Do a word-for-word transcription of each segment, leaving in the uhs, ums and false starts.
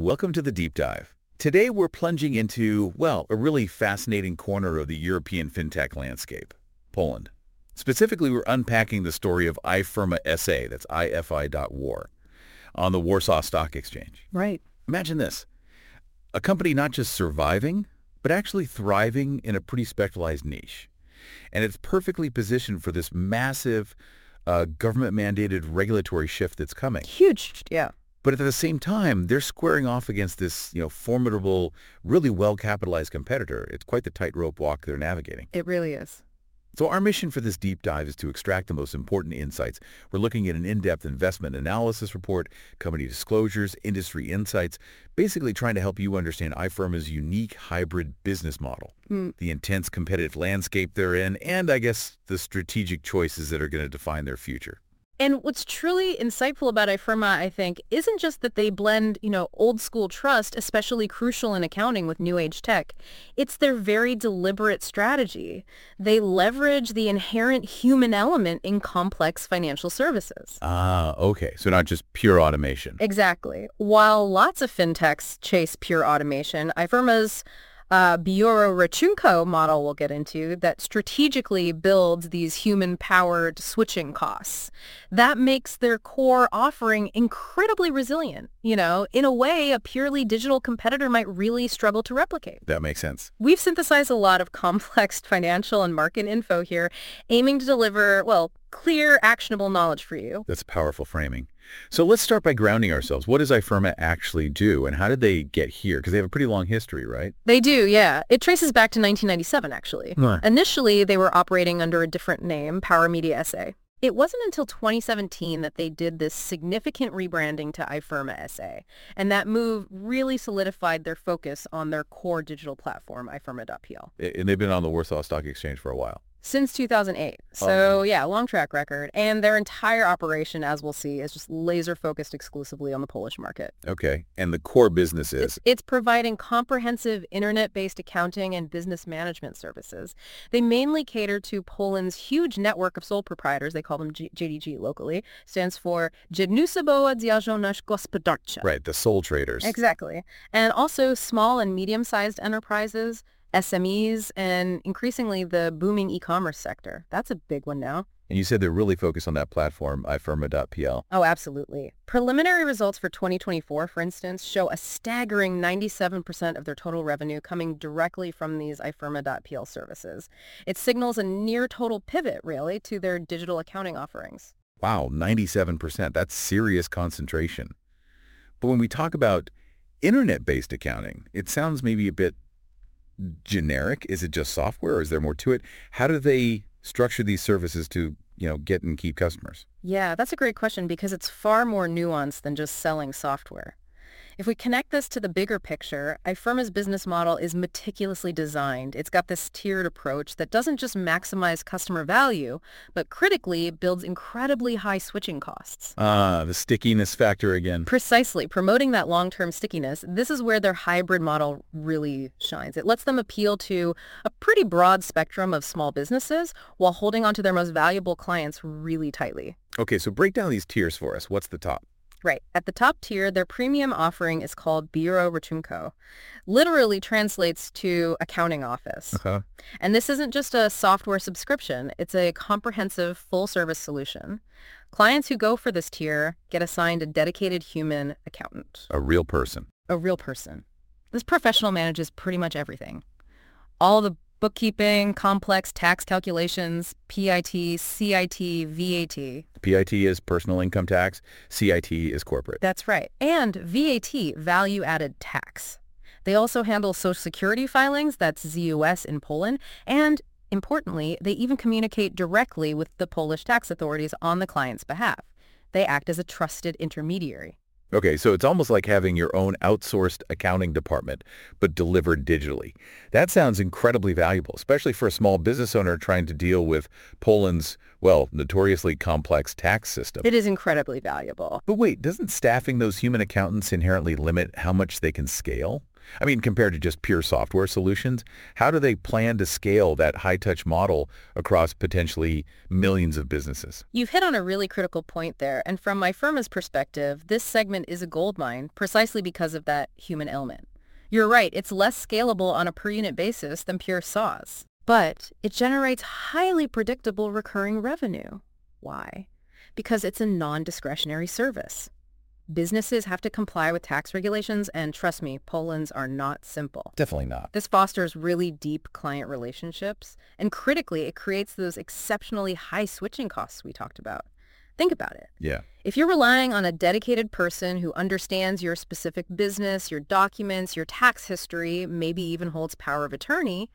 Welcome to the Deep Dive. Today we're plunging into, well, a really fascinating corner of the European fintech landscape, Poland. Specifically, we're unpacking the story of iFirma S A, that's I F I dot war, on the Warsaw Stock Exchange. Right. Imagine this, a company not just surviving, but actually thriving in a pretty specialized niche. And it's perfectly positioned for this massive uh, government-mandated regulatory shift that's coming. Huge, yeah. But at the same time, they're squaring off against this, you know, formidable, really well-capitalized competitor. It's quite the tightrope walk they're navigating. It really is. So our mission for this deep dive is to extract the most important insights. We're looking at an in-depth investment analysis report, company disclosures, industry insights, basically trying to help you understand iFirma's unique hybrid business model, mm. the intense competitive landscape they're in, and I guess the strategic choices that are going to define their future. And what's truly insightful about iFirma, I think, isn't just that they blend, you know, old school trust, especially crucial in accounting with new age tech. It's their very deliberate strategy. They leverage the inherent human element in complex financial services. Ah, okay. So not just pure automation. Exactly. While lots of fintechs chase pure automation, iFirma's Uh, Biuro Rachunko model we'll get into that strategically builds these human-powered switching costs. That makes their core offering incredibly resilient. You know, in a way, a purely digital competitor might really struggle to replicate. That makes sense. We've synthesized a lot of complex financial and market info here, aiming to deliver, well, clear, actionable knowledge for you. That's powerful framing. So let's start by grounding ourselves. What does iFirma actually do, and how did they get here? Because they have a pretty long history, right? They do, yeah. It traces back to nineteen ninety-seven, actually. Huh. Initially, they were operating under a different name, Power Media S A. It wasn't until twenty seventeen that they did this significant rebranding to iFirma S A, and that move really solidified their focus on their core digital platform, iFirma dot P L. And they've been on the Warsaw Stock Exchange for a while. Since two thousand eight. So, oh. yeah, long track record. And their entire operation, as we'll see, is just laser-focused exclusively on the Polish market. Okay. And the core business is? It's, it's providing comprehensive internet-based accounting and business management services. They mainly cater to Poland's huge network of sole proprietors. They call them G- J D G locally. Stands for Jednoosobowa Działalność Gospodarcza. Right, the sole traders. Exactly. And also small and medium-sized enterprises, S M Es, and increasingly the booming e-commerce sector. That's a big one now. And you said they're really focused on that platform, iFirma dot P L. Oh, absolutely. Preliminary results for twenty twenty-four, for instance, show a staggering ninety-seven percent of their total revenue coming directly from these iFirma dot P L services. It signals a near-total pivot, really, to their digital accounting offerings. Wow, ninety-seven percent. That's serious concentration. But when we talk about internet-based accounting, it sounds maybe a bit generic. Is it just software, or is there more to it? How do they structure these services to, you know, get and keep customers? Yeah, that's a great question because it's far more nuanced than just selling software. If we connect this to the bigger picture, iFirma's business model is meticulously designed. It's got this tiered approach that doesn't just maximize customer value, but critically builds incredibly high switching costs. Ah, the stickiness factor again. Precisely. Promoting that long-term stickiness, this is where their hybrid model really shines. It lets them appeal to a pretty broad spectrum of small businesses while holding onto their most valuable clients really tightly. Okay, so break down these tiers for us. What's the top? Right. At the top tier, their premium offering is called Biuro Rachunko. Literally translates to accounting office. Uh-huh. And this isn't just a software subscription. It's a comprehensive full-service solution. Clients who go for this tier get assigned a dedicated human accountant. A real person. A real person. This professional manages pretty much everything. All the bookkeeping, complex tax calculations, P I T, C I T, V A T. P I T is personal income tax. C I T is corporate. That's right. And V A T, value-added tax. They also handle Social Security filings, that's Z U S in Poland, and importantly, they even communicate directly with the Polish tax authorities on the client's behalf. They act as a trusted intermediary. Okay, so it's almost like having your own outsourced accounting department, but delivered digitally. That sounds incredibly valuable, especially for a small business owner trying to deal with Poland's, well, notoriously complex tax system. It is incredibly valuable. But wait, doesn't staffing those human accountants inherently limit how much they can scale? I mean, compared to just pure software solutions, how do they plan to scale that high-touch model across potentially millions of businesses? You've hit on a really critical point there, and from my firm's perspective, this segment is a goldmine precisely because of that human element. You're right, it's less scalable on a per-unit basis than pure SaaS, but it generates highly predictable recurring revenue. Why? Because it's a non-discretionary service. Businesses have to comply with tax regulations, and trust me, Poland's are not simple. Definitely not. This fosters really deep client relationships, and critically, it creates those exceptionally high switching costs we talked about. Think about it. Yeah. If you're relying on a dedicated person who understands your specific business, your documents, your tax history, maybe even holds power of attorney,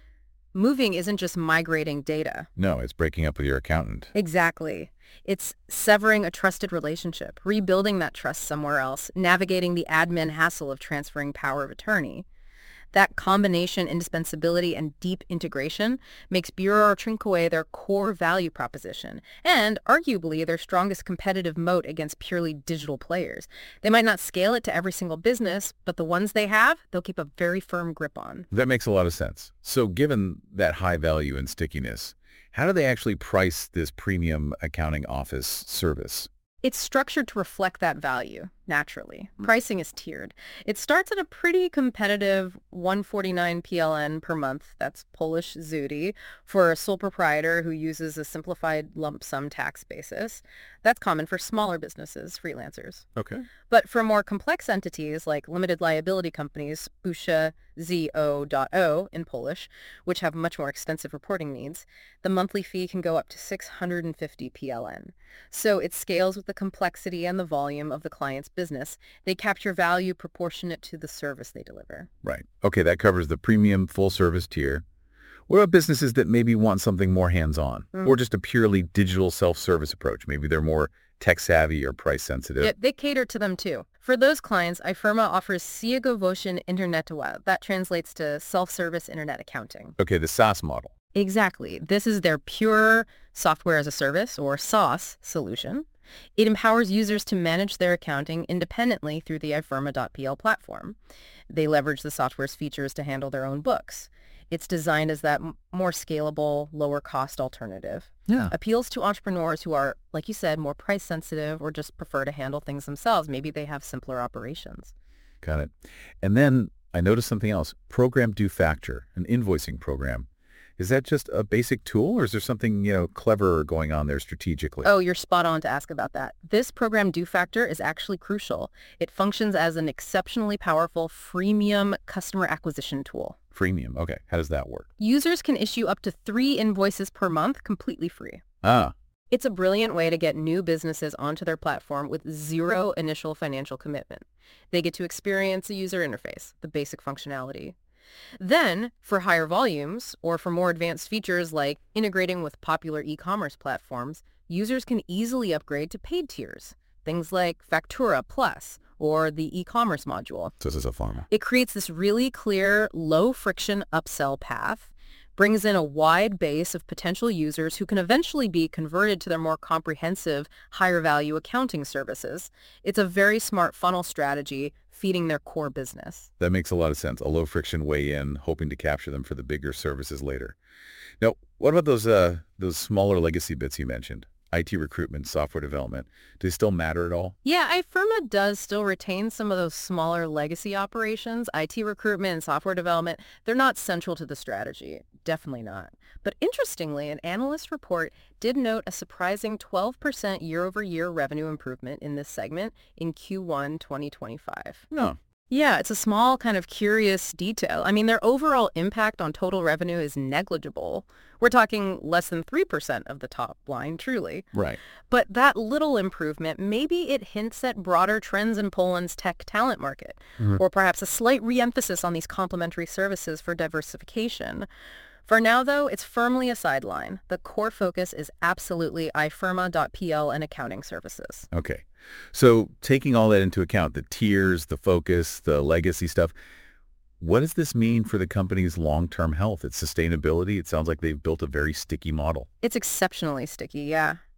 moving isn't just migrating data. No, it's breaking up with your accountant. Exactly. It's severing a trusted relationship, rebuilding that trust somewhere else, navigating the admin hassle of transferring power of attorney. That combination, indispensability, and deep integration makes Bureau Trinkoe their core value proposition, and arguably their strongest competitive moat against purely digital players. They might not scale it to every single business, but the ones they have, they'll keep a very firm grip on. That makes a lot of sense. So given that high value and stickiness, how do they actually price this premium accounting office service? It's structured to reflect that value, naturally. Pricing is tiered. It starts at a pretty competitive one hundred forty-nine P L N per month, that's Polish zloty, for a sole proprietor who uses a simplified lump sum tax basis. That's common for smaller businesses, freelancers. Okay. But for more complex entities like limited liability companies, Spółka Z O O in Polish, which have much more extensive reporting needs, the monthly fee can go up to six hundred fifty P L N. So it scales with the complexity and the volume of the client's business. They capture value proportionate to the service they deliver. Right. Okay, that covers the premium full-service tier. What about businesses that maybe want something more hands-on, Mm. or just a purely digital self-service approach? Maybe they're more tech-savvy or price-sensitive. Yeah, they cater to them too. For those clients, iFirma offers Księgowość internetowa. That translates to self-service internet accounting. Okay, the SaaS model. Exactly. This is their pure software as a service, or SaaS, solution. It empowers users to manage their accounting independently through the iFirma dot P L platform. They leverage the software's features to handle their own books. It's designed as that m- more scalable, lower-cost alternative. Yeah. Appeals to entrepreneurs who are, like you said, more price-sensitive or just prefer to handle things themselves. Maybe they have simpler operations. Got it. And then I noticed something else. Program Due Factor, an invoicing program. Is that just a basic tool, or is there something, you know, clever going on there strategically? Oh, you're spot on to ask about that. This program due factor is actually crucial. It functions as an exceptionally powerful freemium customer acquisition tool. Freemium. Okay. How does that work? Users can issue up to three invoices per month completely free. Ah, It's a brilliant way to get new businesses onto their platform with zero initial financial commitment. They get to experience the user interface, the basic functionality. Then, for higher volumes, or for more advanced features like integrating with popular e-commerce platforms, users can easily upgrade to paid tiers, things like Factura Plus or the e-commerce module. so this is a pharma. It creates this really clear, low-friction upsell path, brings in a wide base of potential users who can eventually be converted to their more comprehensive, higher-value accounting services. It's a very smart funnel strategy feeding their core business. That makes a lot of sense. A low-friction way in, hoping to capture them for the bigger services later. Now, what about those uh, those smaller legacy bits you mentioned? I T recruitment, software development. Do they still matter at all? Yeah, iFirma does still retain some of those smaller legacy operations. I T recruitment and software development, they're not central to the strategy. Definitely not. But interestingly, an analyst report did note a surprising twelve percent year-over-year revenue improvement in this segment in Q one twenty twenty-five. No. Yeah, it's a small kind of curious detail. I mean, their overall impact on total revenue is negligible. We're talking less than three percent of the top line, truly. Right. But that little improvement, maybe it hints at broader trends in Poland's tech talent market, Mhm. or perhaps a slight re-emphasis on these complementary services for diversification. For now, though, it's firmly a sideline. The core focus is absolutely iFirma dot P L and accounting services. Okay. So taking all that into account, the tiers, the focus, the legacy stuff, what does this mean for the company's long-term health, its sustainability? It sounds like they've built a very sticky model. It's exceptionally sticky, yeah.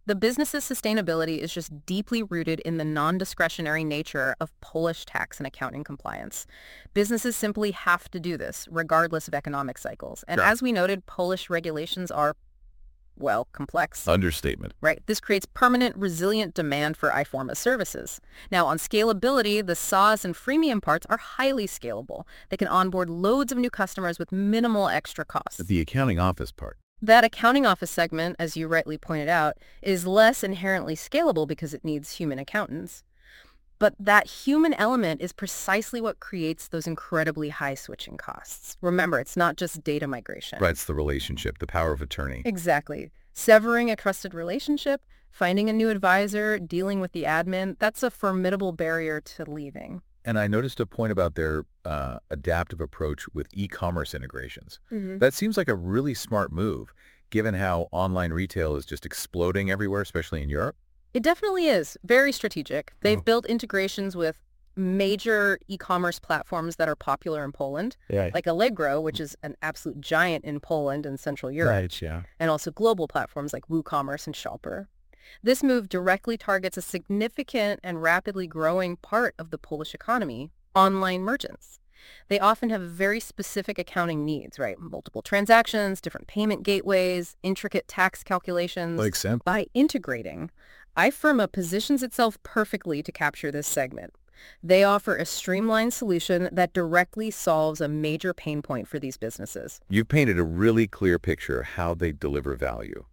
The business's sustainability is just deeply rooted in the non-discretionary nature of Polish tax and accounting compliance. Businesses simply have to do this, regardless of economic cycles. And Sure. as we noted, Polish regulations are, well, complex. Understatement. Right. This creates permanent, resilient demand for iForma's services. Now, on scalability, the S A As and freemium parts are highly scalable. They can onboard loads of new customers with minimal extra costs. The accounting office part. That accounting office segment, as you rightly pointed out, is less inherently scalable because it needs human accountants. But that human element is precisely what creates those incredibly high switching costs. Remember, it's not just data migration. Right, it's the relationship, the power of attorney. Exactly. Severing a trusted relationship, finding a new advisor, dealing with the admin, that's a formidable barrier to leaving. And I noticed a point about their uh, adaptive approach with e-commerce integrations. Mm-hmm. That seems like a really smart move, given how online retail is just exploding everywhere, especially in Europe. It definitely is. Very strategic. They've Oh. built integrations with major e-commerce platforms that are popular in Poland, Yeah. like Allegro, which is an absolute giant in Poland and Central Europe, Right, yeah. and also global platforms like WooCommerce and Shopper. This move directly targets a significant and rapidly growing part of the Polish economy, online merchants. They often have very specific accounting needs, right? Multiple transactions, different payment gateways, intricate tax calculations. Like Simp. By integrating, iFirma positions itself perfectly to capture this segment. They offer a streamlined solution that directly solves a major pain point for these businesses. You've painted a really clear picture of how they deliver value.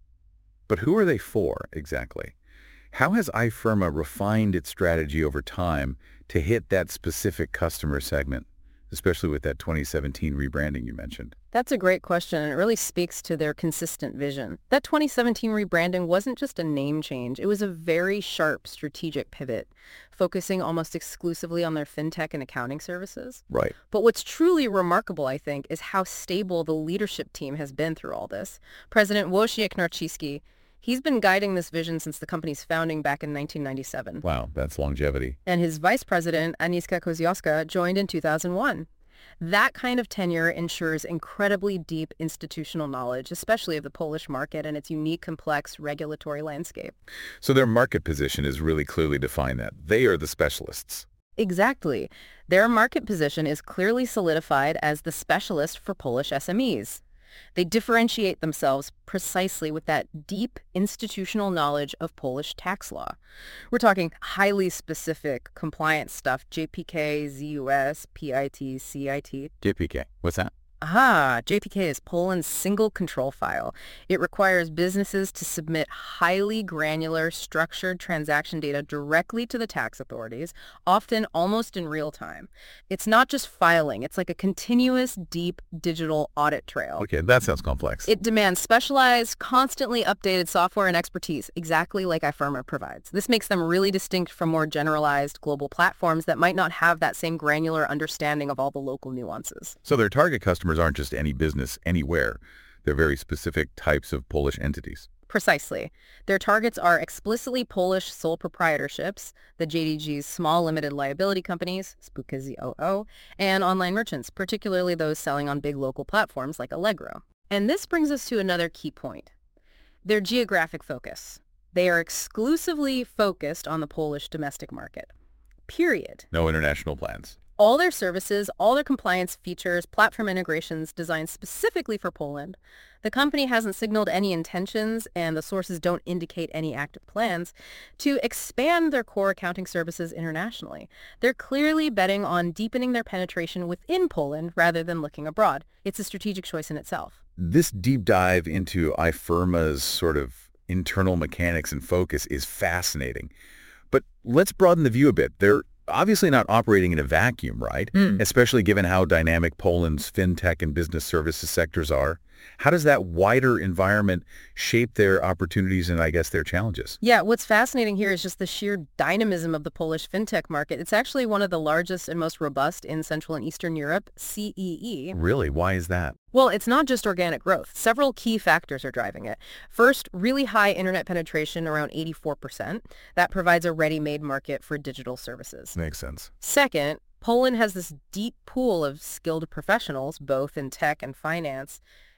But who are they for, exactly? How has iFirma refined its strategy over time to hit that specific customer segment, especially with that twenty seventeen rebranding you mentioned? That's a great question, and it really speaks to their consistent vision. That twenty seventeen rebranding wasn't just a name change. It was a very sharp strategic pivot, focusing almost exclusively on their fintech and accounting services. Right. But what's truly remarkable, I think, is how stable the leadership team has been through all this. President Wojciech Narciski, he's been guiding this vision since the company's founding back in nineteen ninety-seven. Wow, that's longevity. And his vice president, Aniska Kozioska, joined in two thousand one. That kind of tenure ensures incredibly deep institutional knowledge, especially of the Polish market and its unique, complex regulatory landscape. So their market position is really clearly defined that. They are the specialists. Exactly. Their market position is clearly solidified as the specialist for Polish S M Es. They differentiate themselves precisely with that deep institutional knowledge of Polish tax law. We're talking highly specific compliance stuff, J P K, Z U S, P I T, C I T. J P K. What's that? Ah, J P K is Poland's single control file. It requires businesses to submit highly granular, structured transaction data directly to the tax authorities, often almost in real time. It's not just filing. It's like a continuous, deep digital audit trail. Okay, that sounds complex. It demands specialized, constantly updated software and expertise, exactly like iFirma provides. This makes them really distinct from more generalized global platforms that might not have that same granular understanding of all the local nuances. So their target customers aren't just any business anywhere. They're very specific types of Polish entities. Precisely. Their targets are explicitly Polish sole proprietorships, the J D G's small limited liability companies, Spółki z o o, and online merchants, particularly those selling on big local platforms like Allegro. And this brings us to another key point. Their geographic focus. They are exclusively focused on the Polish domestic market. Period. No international plans. All their services, all their compliance features, platform integrations designed specifically for Poland. The company hasn't signaled any intentions, and the sources don't indicate any active plans, to expand their core accounting services internationally. They're clearly betting on deepening their penetration within Poland rather than looking abroad. It's a strategic choice in itself. This deep dive into iFirma's sort of internal mechanics and focus is fascinating. But let's broaden the view a bit. They're obviously not operating in a vacuum, right? Mm. Especially given how dynamic Poland's fintech and business services sectors are. How does that wider environment shape their opportunities and, I guess, their challenges? Yeah, what's fascinating here is just the sheer dynamism of the Polish fintech market. It's actually one of the largest and most robust in Central and Eastern Europe, C E E. Really? Why is that? Well, it's not just organic growth. Several key factors are driving it. First, really high internet penetration, around eighty-four percent. That provides a ready-made market for digital services. Makes sense. Second, Poland has this deep pool of skilled professionals, both in tech and finance.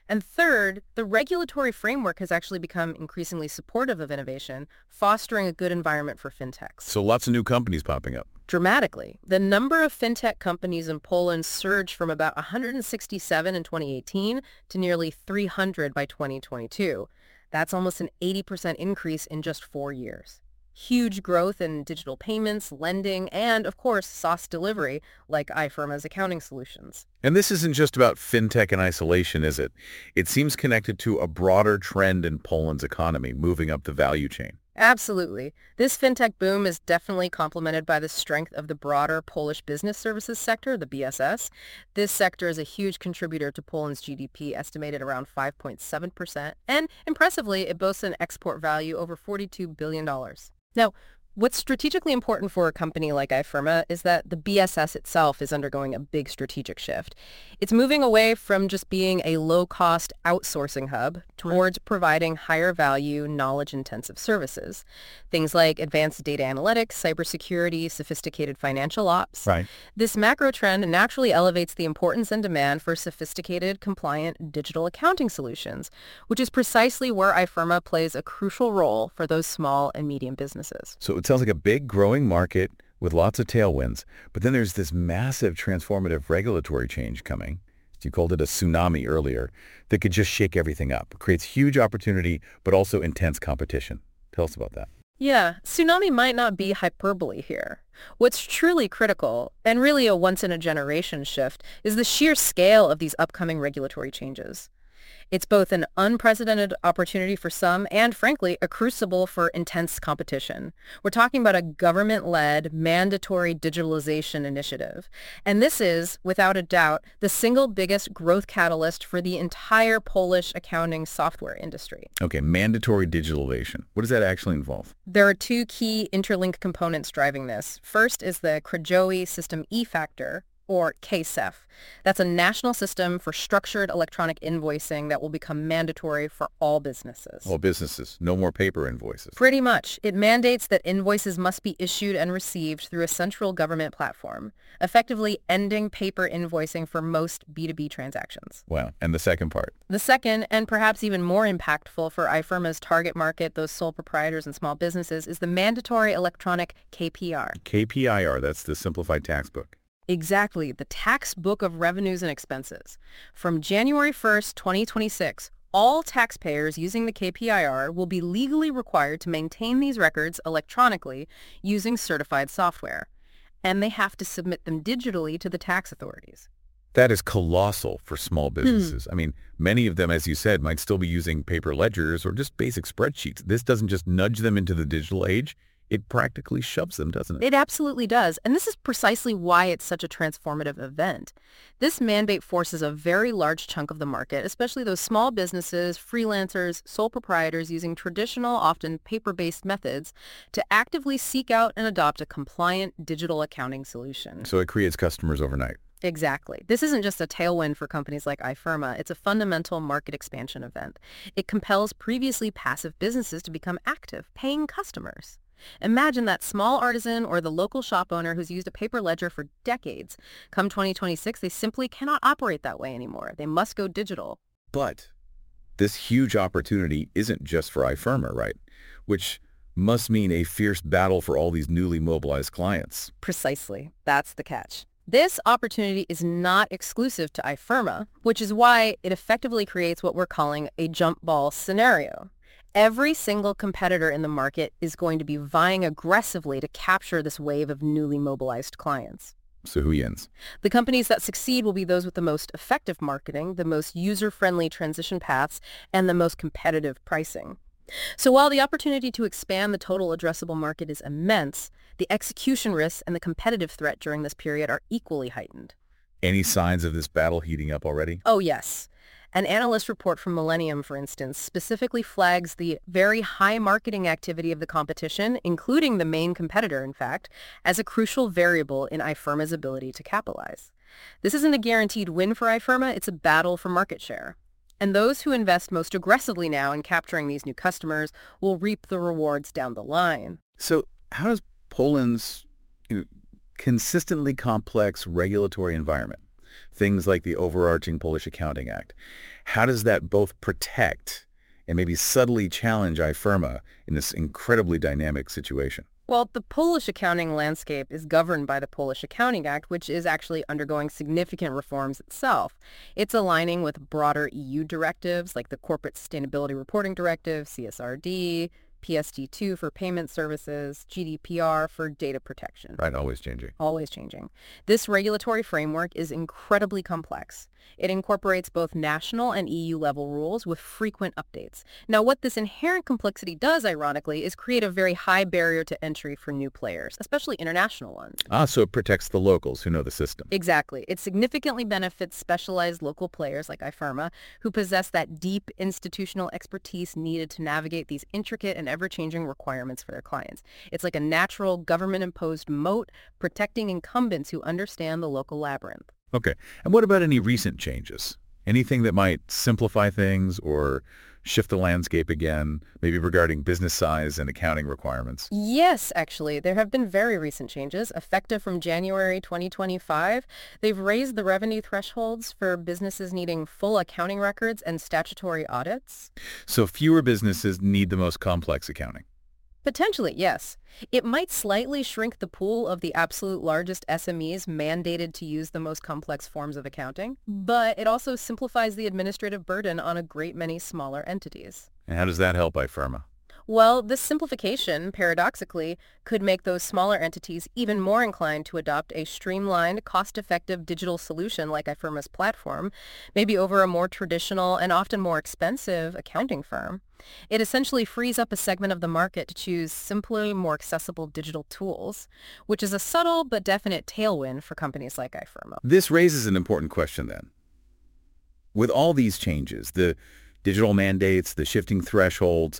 And third, the regulatory framework has actually become increasingly supportive of innovation, fostering a good environment for fintechs. So lots of new companies popping up. Dramatically, the number of fintech companies in Poland surged from about one hundred sixty-seven in twenty eighteen to nearly three hundred by twenty twenty-two. That's almost an eighty percent increase in just four years. Huge growth in digital payments, lending, and, of course, SaaS delivery, like iFirma's accounting solutions. And this isn't just about fintech in isolation, is it? It seems connected to a broader trend in Poland's economy, moving up the value chain. Absolutely. This fintech boom is definitely complemented by the strength of the broader Polish business services sector, the B S S. This sector is a huge contributor to Poland's G D P, estimated around five point seven percent, and impressively, it boasts an export value over forty-two billion dollars. Now, what's strategically important for a company like iFirma is that the B S S itself is undergoing a big strategic shift. It's moving away from just being a low-cost outsourcing hub towards providing higher-value, knowledge-intensive services. Things like advanced data analytics, cybersecurity, sophisticated financial ops. Right. This macro trend naturally elevates the importance and demand for sophisticated, compliant digital accounting solutions, which is precisely where iFirma plays a crucial role for those small and medium businesses. So it sounds like a big growing market with lots of tailwinds, but then there's this massive transformative regulatory change coming. You called it a tsunami earlier, that could just shake everything up. It creates huge opportunity, but also intense competition. Tell us about that. Yeah, tsunami might not be hyperbole here. What's truly critical, and really a once-in-a-generation shift, is the sheer scale of these upcoming regulatory changes. It's both an unprecedented opportunity for some and, frankly, a crucible for intense competition. We're talking about a government-led, mandatory digitalization initiative. And this is, without a doubt, the single biggest growth catalyst for the entire Polish accounting software industry. Okay, mandatory digitalization. What does that actually involve? There are two key interlinked components driving this. First is the Krajowy System E-Factor, or K S E F. That's a national system for structured electronic invoicing that will become mandatory for all businesses. All businesses. No more paper invoices. Pretty much. It mandates that invoices must be issued and received through a central government platform, effectively ending paper invoicing for most B two B transactions. Wow. And the second part? The second, and perhaps even more impactful for iFirma's target market, those sole proprietors and small businesses, is the mandatory electronic K P R. K P I R, that's the Simplified Tax Book. Exactly, the tax book of revenues and expenses. From January first, twenty twenty-six, all taxpayers using the K P I R will be legally required to maintain these records electronically using certified software, and they have to submit them digitally to the tax authorities. That is colossal for small businesses. Hmm. I mean, many of them, as you said, might still be using paper ledgers or just basic spreadsheets. This doesn't just nudge them into the digital age. It practically shoves them, doesn't it? It absolutely does. And this is precisely why it's such a transformative event. This mandate forces a very large chunk of the market, especially those small businesses, freelancers, sole proprietors using traditional, often paper-based methods, to actively seek out and adopt a compliant digital accounting solution. So it creates customers overnight. Exactly. This isn't just a tailwind for companies like iFirma. It's a fundamental market expansion event. It compels previously passive businesses to become active, paying customers. Imagine that small artisan or the local shop owner who's used a paper ledger for decades. Come twenty twenty-six, they simply cannot operate that way anymore. They must go digital. But this huge opportunity isn't just for iFirma, right? Which must mean a fierce battle for all these newly mobilized clients. Precisely. That's the catch. This opportunity is not exclusive to iFirma, which is why it effectively creates what we're calling a jump ball scenario. Every single competitor in the market is going to be vying aggressively to capture this wave of newly mobilized clients. So who wins? The companies that succeed will be those with the most effective marketing, the most user-friendly transition paths, and the most competitive pricing. So while the opportunity to expand the total addressable market is immense, the execution risks and the competitive threat during this period are equally heightened. Any signs of this battle heating up already? Oh, yes. An analyst report from Millennium, for instance, specifically flags the very high marketing activity of the competition, including the main competitor, in fact, as a crucial variable in iFirma's ability to capitalize. This isn't a guaranteed win for iFirma, it's a battle for market share. And those who invest most aggressively now in capturing these new customers will reap the rewards down the line. So how does Poland's you know, consistently complex regulatory environment, things like the overarching Polish Accounting Act. How does that both protect and maybe subtly challenge iFirma in this incredibly dynamic situation? Well, the Polish accounting landscape is governed by the Polish Accounting Act, which is actually undergoing significant reforms itself. It's aligning with broader E U directives like the Corporate Sustainability Reporting Directive, C S R D, P S D two for payment services, G D P R for data protection. Right, always changing. Always changing. This regulatory framework is incredibly complex. It incorporates both national and E U-level rules with frequent updates. Now, what this inherent complexity does, ironically, is create a very high barrier to entry for new players, especially international ones. Ah, so it protects the locals who know the system. Exactly. It significantly benefits specialized local players like iFirma, who possess that deep institutional expertise needed to navigate these intricate and ever-changing requirements for their clients. It's like a natural government-imposed moat protecting incumbents who understand the local labyrinth. Okay. And what about any recent changes? Anything that might simplify things or shift the landscape again, maybe regarding business size and accounting requirements? Yes, actually. There have been very recent changes. Effective from January twenty twenty-five, they've raised the revenue thresholds for businesses needing full accounting records and statutory audits. So fewer businesses need the most complex accounting. Potentially, yes. It might slightly shrink the pool of the absolute largest S M Es mandated to use the most complex forms of accounting, but it also simplifies the administrative burden on a great many smaller entities. And how does that help iFirma? Well, this simplification, paradoxically, could make those smaller entities even more inclined to adopt a streamlined, cost-effective digital solution like iFirma's platform, maybe over a more traditional and often more expensive accounting firm. It essentially frees up a segment of the market to choose simpler, more accessible digital tools, which is a subtle but definite tailwind for companies like iFirma. This raises an important question then. With all these changes, the digital mandates, the shifting thresholds,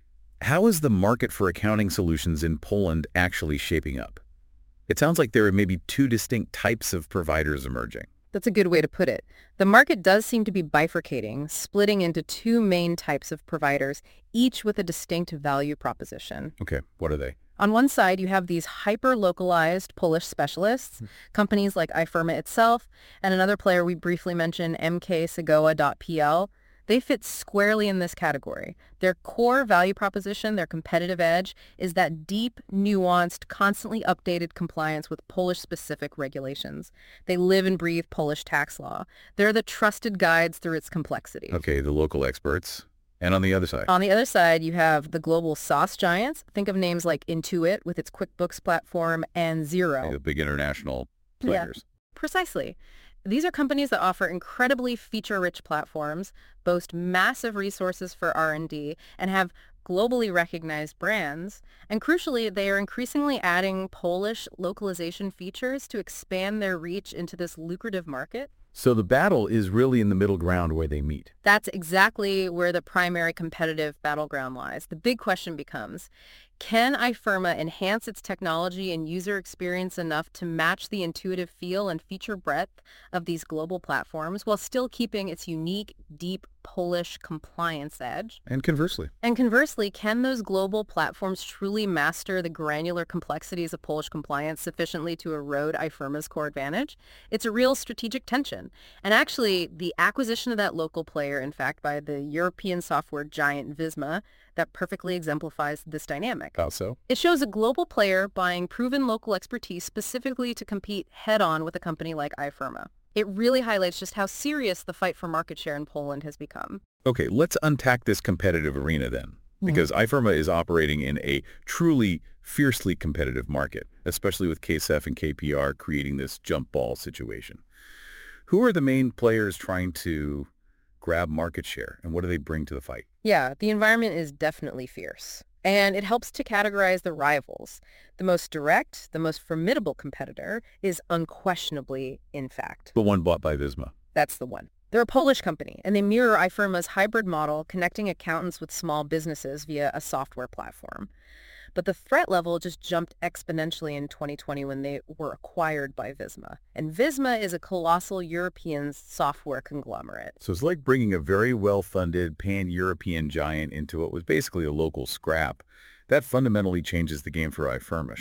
how is the market for accounting solutions in Poland actually shaping up? It sounds like there are maybe two distinct types of providers emerging. That's a good way to put it. The market does seem to be bifurcating, splitting into two main types of providers, each with a distinct value proposition. Okay, what are they? On one side, you have these hyper-localized Polish specialists, companies like iFirma itself, and another player we briefly mentioned, M K Segoa dot P L. They fit squarely in this category. Their core value proposition, their competitive edge, is that deep, nuanced, constantly updated compliance with Polish-specific regulations. They live and breathe Polish tax law. They're the trusted guides through its complexity. Okay, the local experts. And on the other side? On the other side, you have the global SaaS giants. Think of names like Intuit with its QuickBooks platform and Xero. The big international players. Yeah, precisely. These are companies that offer incredibly feature-rich platforms, boast massive resources for R and D, and have globally recognized brands. And crucially, they are increasingly adding Polish localization features to expand their reach into this lucrative market. So the battle is really in the middle ground where they meet. That's exactly where the primary competitive battleground lies. The big question becomes, can iFirma enhance its technology and user experience enough to match the intuitive feel and feature breadth of these global platforms while still keeping its unique, deep Polish compliance edge? And conversely. And conversely, can those global platforms truly master the granular complexities of Polish compliance sufficiently to erode iFirma's core advantage? It's a real strategic tension. And actually, the acquisition of that local player, in fact, by the European software giant Visma, that perfectly exemplifies this dynamic. How so? It shows a global player buying proven local expertise specifically to compete head-on with a company like iFirma. It really highlights just how serious the fight for market share in Poland has become. Okay, let's unpack this competitive arena then, because mm. iFirma is operating in a truly fiercely competitive market, especially with K S E F and K P R creating this jump ball situation. Who are the main players trying to grab market share, and what do they bring to the fight? Yeah, the environment is definitely fierce, and it helps to categorize the rivals. The most direct, the most formidable competitor is unquestionably Infact. The one bought by Visma. That's the one. They're a Polish company, and they mirror iFirma's hybrid model, connecting accountants with small businesses via a software platform. But the threat level just jumped exponentially in twenty twenty when they were acquired by Visma. And Visma is a colossal European software conglomerate. So it's like bringing a very well-funded pan-European giant into what was basically a local scrap. That fundamentally changes the game for iFirma, surely.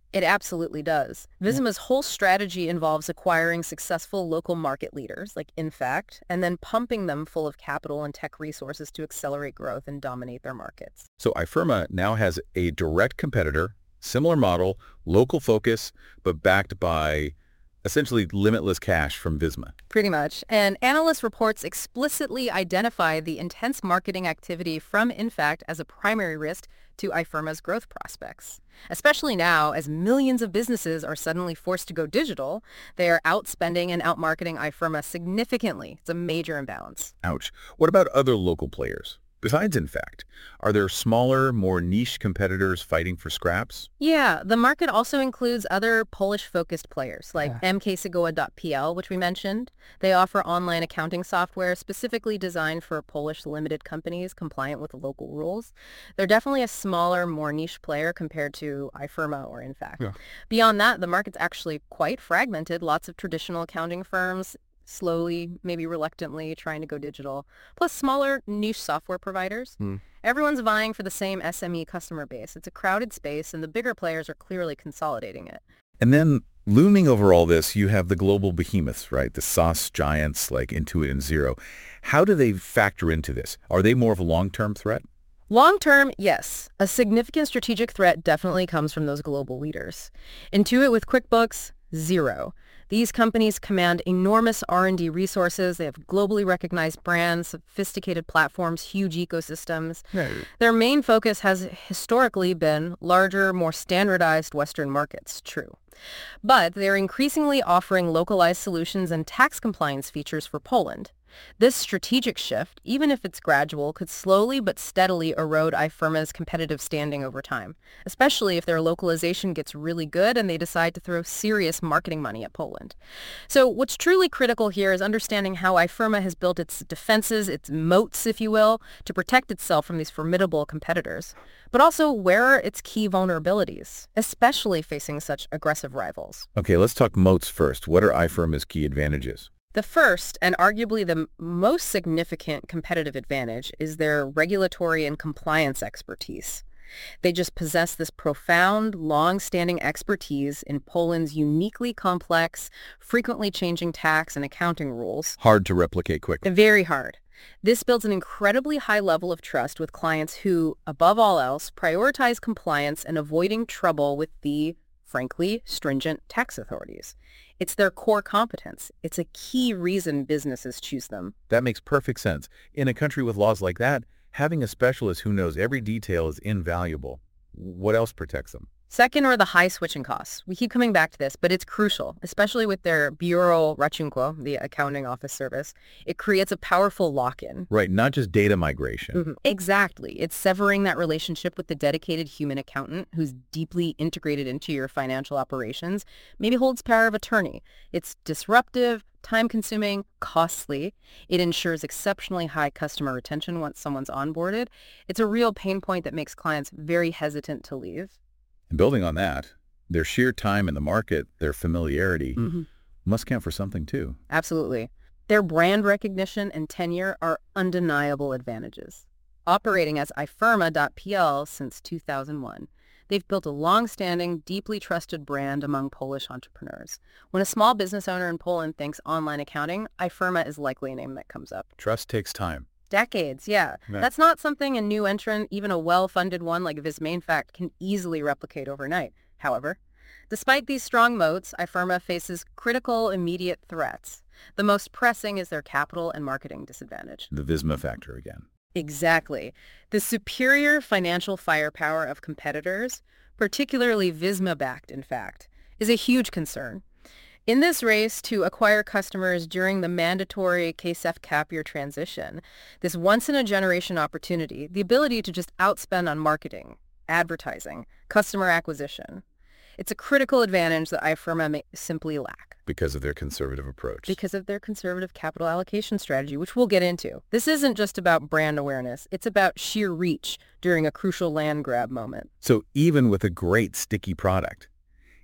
It absolutely does. Visma's whole strategy involves acquiring successful local market leaders, like Infact, and then pumping them full of capital and tech resources to accelerate growth and dominate their markets. So iFirma now has a direct competitor, similar model, local focus, but backed by essentially limitless cash from Visma. Pretty much. And analyst reports explicitly identify the intense marketing activity from Infact as a primary risk to iFirma's growth prospects. Especially now, as millions of businesses are suddenly forced to go digital, they are outspending and outmarketing iFirma significantly. It's a major imbalance. Ouch. What about other local players? Besides Infact, are there smaller, more niche competitors fighting for scraps? Yeah, the market also includes other Polish-focused players like Yeah. M K Segoa dot P L, which we mentioned. They offer online accounting software specifically designed for Polish limited companies compliant with local rules. They're definitely a smaller, more niche player compared to iFirma or Infact. Yeah. Beyond that, the market's actually quite fragmented. Lots of traditional accounting firms slowly, maybe reluctantly, trying to go digital, plus smaller niche software providers. Hmm. Everyone's vying for the same S M E customer base. It's a crowded space, and the bigger players are clearly consolidating it. And then looming over all this, you have the global behemoths, right? The SaaS giants like Intuit and Xero. How do they factor into this? Are they more of a long-term threat? Long-term, yes. A significant strategic threat definitely comes from those global leaders. Intuit with QuickBooks, zero. These companies command enormous R and D resources. They have globally recognized brands, sophisticated platforms, huge ecosystems. Yeah. Their main focus has historically been larger, more standardized Western markets, true. But they're increasingly offering localized solutions and tax compliance features for Poland. This strategic shift, even if it's gradual, could slowly but steadily erode iFirma's competitive standing over time, especially if their localization gets really good and they decide to throw serious marketing money at Poland. So what's truly critical here is understanding how iFirma has built its defenses, its moats, if you will, to protect itself from these formidable competitors, but also where are its key vulnerabilities, especially facing such aggressive rivals. Okay, let's talk moats first. What are iFirma's key advantages? The first, and arguably the m- most significant competitive advantage, is their regulatory and compliance expertise. They just possess this profound, long-standing expertise in Poland's uniquely complex, frequently changing tax and accounting rules. Hard to replicate quickly. Very hard. This builds an incredibly high level of trust with clients who, above all else, prioritize compliance and avoiding trouble with the, frankly, stringent tax authorities. It's their core competence. It's a key reason businesses choose them. That makes perfect sense. In a country with laws like that, having a specialist who knows every detail is invaluable. What else protects them? Second are the high switching costs. We keep coming back to this, but it's crucial, especially with their Biuro Rachunku, the accounting office service. It creates a powerful lock-in. Right, not just data migration. Mhm. Exactly. It's severing that relationship with the dedicated human accountant who's deeply integrated into your financial operations, maybe holds power of attorney. It's disruptive, time-consuming, costly. It ensures exceptionally high customer retention once someone's onboarded. It's a real pain point that makes clients very hesitant to leave. And building on that, their sheer time in the market, their familiarity, Mm-hmm. must count for something too. Absolutely. Their brand recognition and tenure are undeniable advantages. Operating as iFirma dot P L since two thousand one, they've built a long-standing, deeply trusted brand among Polish entrepreneurs. When a small business owner in Poland thinks online accounting, iFirma is likely a name that comes up. Trust takes time. Decades, yeah. Yeah. That's not something a new entrant, even a well-funded one like Visma Infact, can easily replicate overnight. However, despite these strong moats, iFirma faces critical, immediate threats. The most pressing is their capital and marketing disadvantage. The Visma factor again. Exactly. The superior financial firepower of competitors, particularly Visma-backed, in fact, is a huge concern. In this race to acquire customers during the mandatory K S E F cap year transition, this once-in-a-generation opportunity, the ability to just outspend on marketing, advertising, customer acquisition, it's a critical advantage that iFirma may simply lack Because of their conservative approach. because of their conservative capital allocation strategy, which we'll get into. This isn't just about brand awareness. It's about sheer reach during a crucial land grab moment. So even with a great sticky product,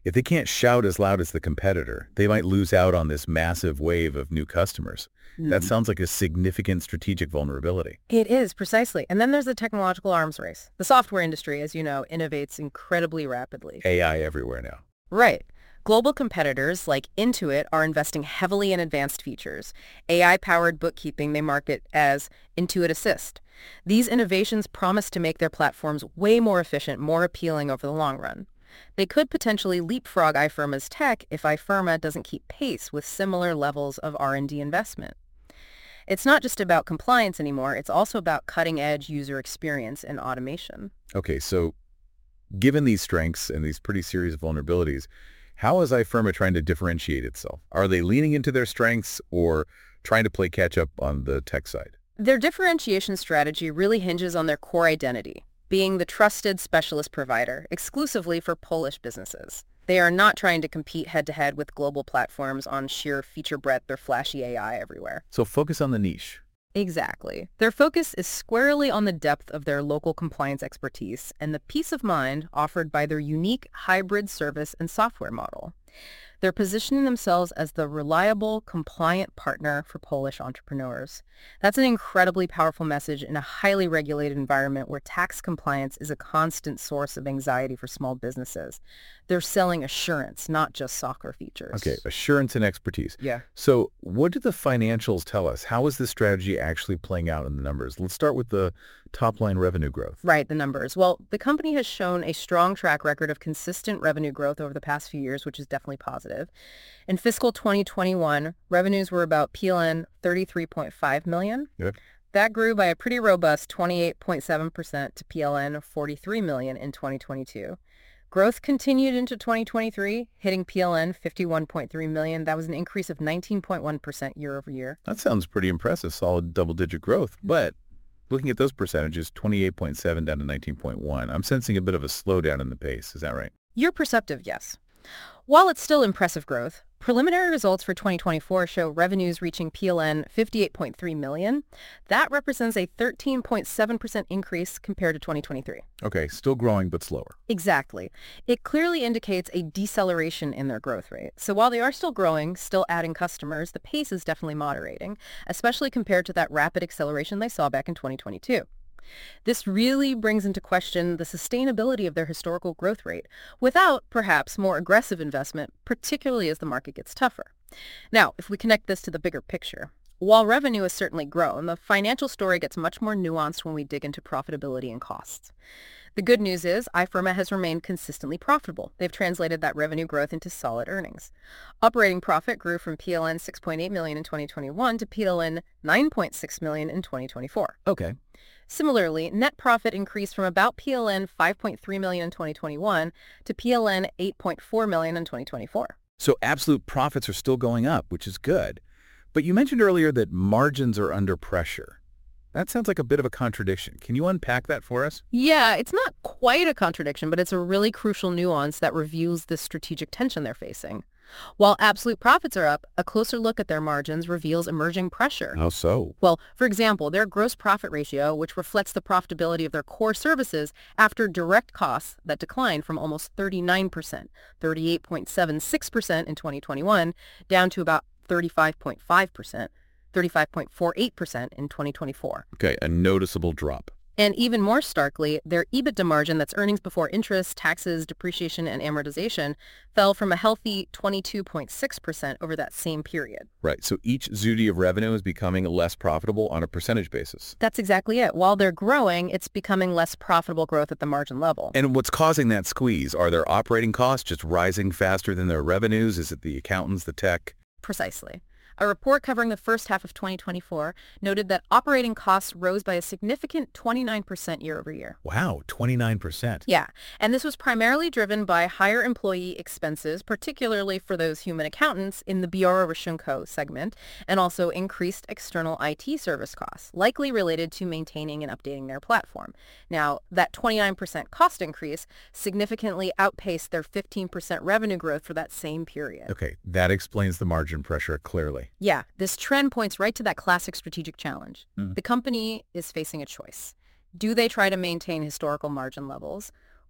If they can't shout as loud as the competitor, they might lose out on this massive wave of new customers. That sounds like a significant strategic vulnerability. It is, precisely. And then there's the technological arms race. The software industry, as you know, innovates incredibly rapidly. A I everywhere now. Right. Global competitors like Intuit are investing heavily in advanced features. A I-powered bookkeeping they market as Intuit Assist. These innovations promise to make their platforms way more efficient, more appealing over the long run. They could potentially leapfrog iFirma's tech if iFirma doesn't keep pace with similar levels of R and D investment. It's not just about compliance anymore, it's also about cutting-edge user experience and automation. Okay, so given these strengths and these pretty serious vulnerabilities, how is iFirma trying to differentiate itself? Are they leaning into their strengths or trying to play catch-up on the tech side? Their differentiation strategy really hinges on their core identity, being the trusted specialist provider exclusively for Polish businesses. They are not trying to compete head-to-head with global platforms on sheer feature breadth or flashy A I everywhere. So focus on the niche. Exactly. Their focus is squarely on the depth of their local compliance expertise and the peace of mind offered by their unique hybrid service and software model. They're positioning themselves as the reliable, compliant partner for Polish entrepreneurs. That's an incredibly powerful message in a highly regulated environment where tax compliance is a constant source of anxiety for small businesses. They're selling assurance, not just software features. Okay, assurance and expertise. Yeah. So what do the financials tell us? How is this strategy actually playing out in the numbers? Let's start with the top-line revenue growth. Right, the numbers. Well, the company has shown a strong track record of consistent revenue growth over the past few years, which is definitely positive. In fiscal twenty twenty-one, revenues were about P L N thirty-three point five million dollars. Yep. That grew by a pretty robust twenty-eight point seven percent to P L N forty-three million dollars in twenty twenty-two. Growth continued into twenty twenty-three, hitting P L N fifty-one point three million dollars. That was an increase of nineteen point one percent year over year. That sounds pretty impressive, solid double-digit growth. But looking at those percentages, twenty-eight point seven down to nineteen point one, I'm sensing a bit of a slowdown in the pace. Is that right? You're perceptive, yes. While it's still impressive growth, preliminary results for twenty twenty-four show revenues reaching P L N fifty-eight point three million dollars. That represents a thirteen point seven percent increase compared to twenty twenty-three. Okay, still growing but slower. Exactly. It clearly indicates a deceleration in their growth rate. So while they are still growing, still adding customers, the pace is definitely moderating, especially compared to that rapid acceleration they saw back in twenty twenty-two. This really brings into question the sustainability of their historical growth rate without, perhaps, more aggressive investment, particularly as the market gets tougher. Now, if we connect this to the bigger picture, while revenue has certainly grown, the financial story gets much more nuanced when we dig into profitability and costs. The good news is iFirma has remained consistently profitable. They've translated that revenue growth into solid earnings. Operating profit grew from P L N six point eight million dollars in twenty twenty-one to P L N nine point six million dollars in twenty twenty-four. Okay. Similarly, net profit increased from about P L N five point three million dollars in twenty twenty-one to P L N eight point four million dollars in twenty twenty-four. So absolute profits are still going up, which is good. But you mentioned earlier that margins are under pressure. That sounds like a bit of a contradiction. Can you unpack that for us? Yeah, it's not quite a contradiction, but it's a really crucial nuance that reveals the strategic tension they're facing. While absolute profits are up, a closer look at their margins reveals emerging pressure. How so? Well, for example, their gross profit ratio, which reflects the profitability of their core services after direct costs that declined from almost thirty-nine percent, thirty-eight point seven six percent in twenty twenty-one, down to about thirty-five point five percent, thirty-five point four eight percent in twenty twenty-four. Okay, a noticeable drop. And even more starkly, their EBITDA margin, that's earnings before interest, taxes, depreciation, and amortization, fell from a healthy twenty-two point six percent over that same period. Right, so each zloty of revenue is becoming less profitable on a percentage basis. That's exactly it. While they're growing, it's becoming less profitable growth at the margin level. And what's causing that squeeze? Are their operating costs just rising faster than their revenues? Is it the accountants, the tech? Precisely. A report covering the first half of twenty twenty-four noted that operating costs rose by a significant twenty-nine percent year over year. Wow, twenty-nine percent. Yeah, and this was primarily driven by higher employee expenses, particularly for those human accountants in the Biuro Rachunku segment, and also increased external I T service costs, likely related to maintaining and updating their platform. Now, that twenty-nine percent cost increase significantly outpaced their fifteen percent revenue growth for that same period. Okay, that explains the margin pressure clearly. Yeah, this trend points right to that classic strategic challenge. Mm. The company is facing a choice. Do they try to maintain historical margin levels,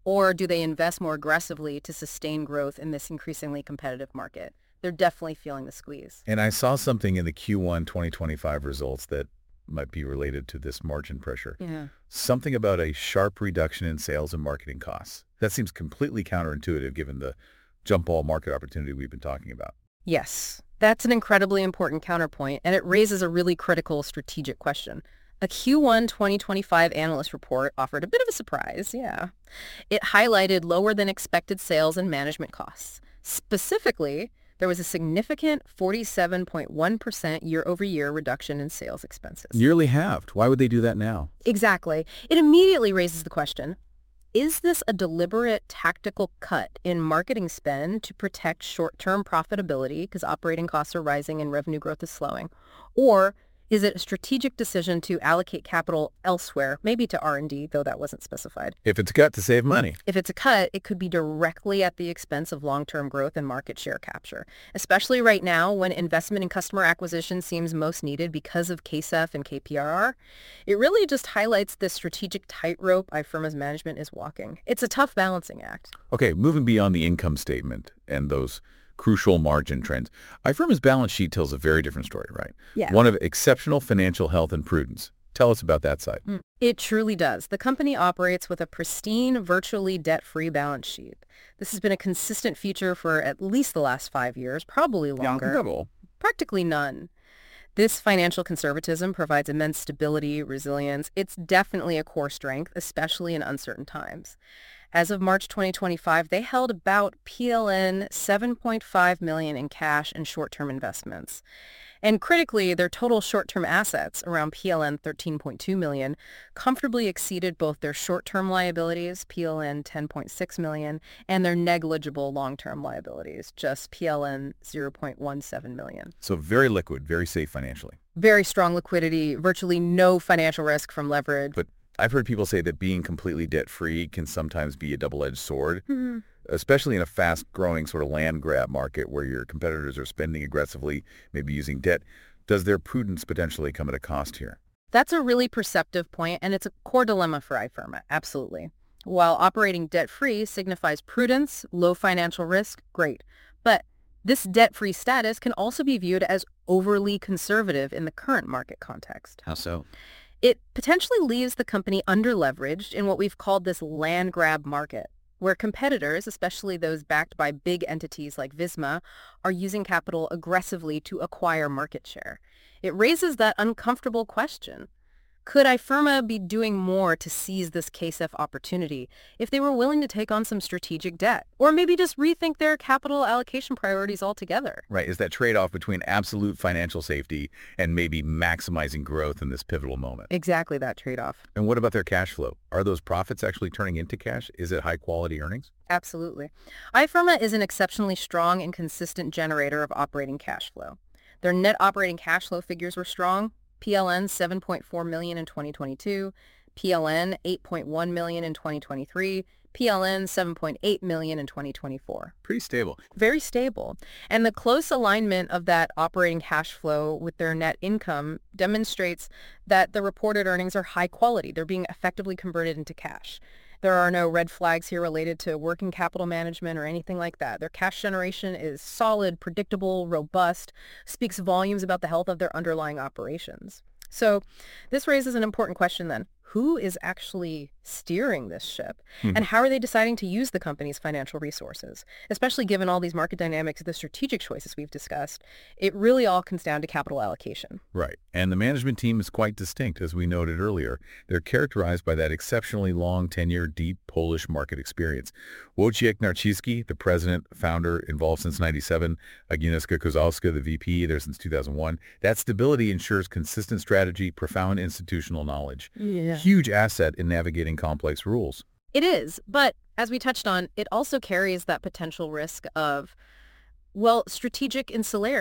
Or do they invest more aggressively to sustain growth in this increasingly competitive market? They're definitely feeling the squeeze. And I saw something in the Q one twenty twenty-five results that might be related to this margin pressure. Yeah. Something about a sharp reduction in sales and marketing costs. That seems completely counterintuitive given the jump ball market opportunity we've been talking about. Yes, that's an incredibly important counterpoint, and it raises a really critical strategic question. A Q one twenty twenty-five analyst report offered a bit of a surprise, yeah. It highlighted lower than expected sales and management costs. Specifically, there was a significant forty-seven point one percent year-over-year reduction in sales expenses. Nearly halved. Why would they do that now? Exactly. It immediately raises the question, is this a deliberate tactical cut in marketing spend to protect short-term profitability because operating costs are rising and revenue growth is slowing? Or is it a strategic decision to allocate capital elsewhere, maybe to R and D, though that wasn't specified? If it's a cut to save money. If it's a cut, it could be directly at the expense of long-term growth and market share capture, especially right now when investment in customer acquisition seems most needed because of K S E F and K P R R. It really just highlights the strategic tightrope iFirma's management is walking. It's a tough balancing act. Okay, moving beyond the income statement and those crucial margin trends, iFirma's balance sheet tells a very different story, right? Yeah. One of exceptional financial health and prudence. Tell us about that side. Mm. It truly does. The company operates with a pristine, virtually debt-free balance sheet. This has been a consistent feature for at least the last five years, probably longer. Double. Practically none. This financial conservatism provides immense stability, resilience. It's definitely a core strength, especially in uncertain times. As of March twenty twenty-five, they held about P L N seven point five million dollars in cash and short-term investments. And critically, their total short-term assets, around P L N thirteen point two million dollars, comfortably exceeded both their short-term liabilities, P L N ten point six million dollars, and their negligible long-term liabilities, just P L N zero point one seven million dollars. So very liquid, very safe financially. Very strong liquidity, virtually no financial risk from leverage. But I've heard people say that being completely debt-free can sometimes be a double-edged sword, Mm-hmm. especially in a fast-growing sort of land grab market where your competitors are spending aggressively, maybe using debt. Does their prudence potentially come at a cost here? That's a really perceptive point, and it's a core dilemma for iFirma, absolutely. While operating debt-free signifies prudence, low financial risk, great. But this debt-free status can also be viewed as overly conservative in the current market context. How so? It potentially leaves the company under-leveraged in what we've called this land grab market, where competitors, especially those backed by big entities like Visma, are using capital aggressively to acquire market share. It raises that uncomfortable question. Could iFirma be doing more to seize this K S E F opportunity if they were willing to take on some strategic debt? Or maybe just rethink their capital allocation priorities altogether? Right. Is that trade-off between absolute financial safety and maybe maximizing growth in this pivotal moment? Exactly that trade-off. And what about their cash flow? Are those profits actually turning into cash? Is it high-quality earnings? Absolutely. iFirma is an exceptionally strong and consistent generator of operating cash flow. Their net operating cash flow figures were strong. P L N seven point four million dollars in twenty twenty-two, P L N eight point one million dollars in twenty twenty-three, P L N seven point eight million dollars in twenty twenty-four. Pretty stable. Very stable. And the close alignment of that operating cash flow with their net income demonstrates that the reported earnings are high quality. They're being effectively converted into cash. There are no red flags here related to working capital management or anything like that. Their cash generation is solid, predictable, robust, speaks volumes about the health of their underlying operations. So this raises an important question then. Who is actually steering this ship? Hmm. And how are they deciding to use the company's financial resources? Especially given all these market dynamics, the strategic choices we've discussed, it really all comes down to capital allocation. Right. And the management team is quite distinct, as we noted earlier. They're characterized by that exceptionally long tenure, deep Polish market experience. Wojciech Narciski, the president, founder, involved since ninety-seven. Agnieszka Kozłowska, the V P, there since two thousand one. That stability ensures consistent strategy, profound institutional knowledge. Yeah. Huge asset in navigating complex rules. It is, but as we touched on, it also carries that potential risk of, well, strategic insularity.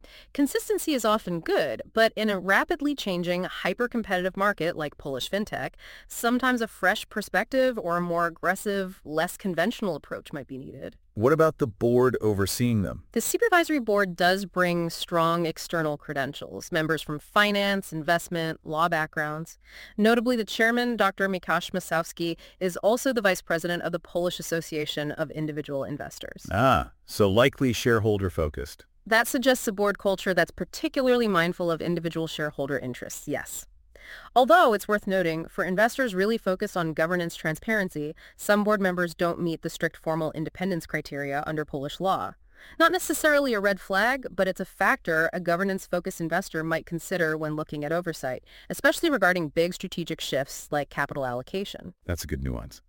Consistency is often good, but in a rapidly changing, hyper-competitive market like Polish fintech, sometimes a fresh perspective or a more aggressive, less conventional approach might be needed. What about the board overseeing them? The supervisory board does bring strong external credentials, members from finance, investment, law backgrounds. Notably, the chairman, Doctor Mikasz Masowski, is also the vice president of the Polish Association of Individual Investors. Ah, so likely shareholder-focused. That suggests a board culture that's particularly mindful of individual shareholder interests, yes. Although it's worth noting, for investors really focused on governance transparency, some board members don't meet the strict formal independence criteria under Polish law. Not necessarily a red flag, but it's a factor a governance-focused investor might consider when looking at oversight, especially regarding big strategic shifts like capital allocation. That's a good nuance.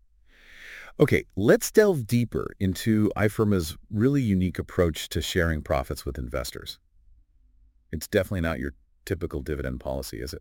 Okay, let's delve deeper into iFirma's really unique approach to sharing profits with investors. It's definitely not your typical dividend policy, is it?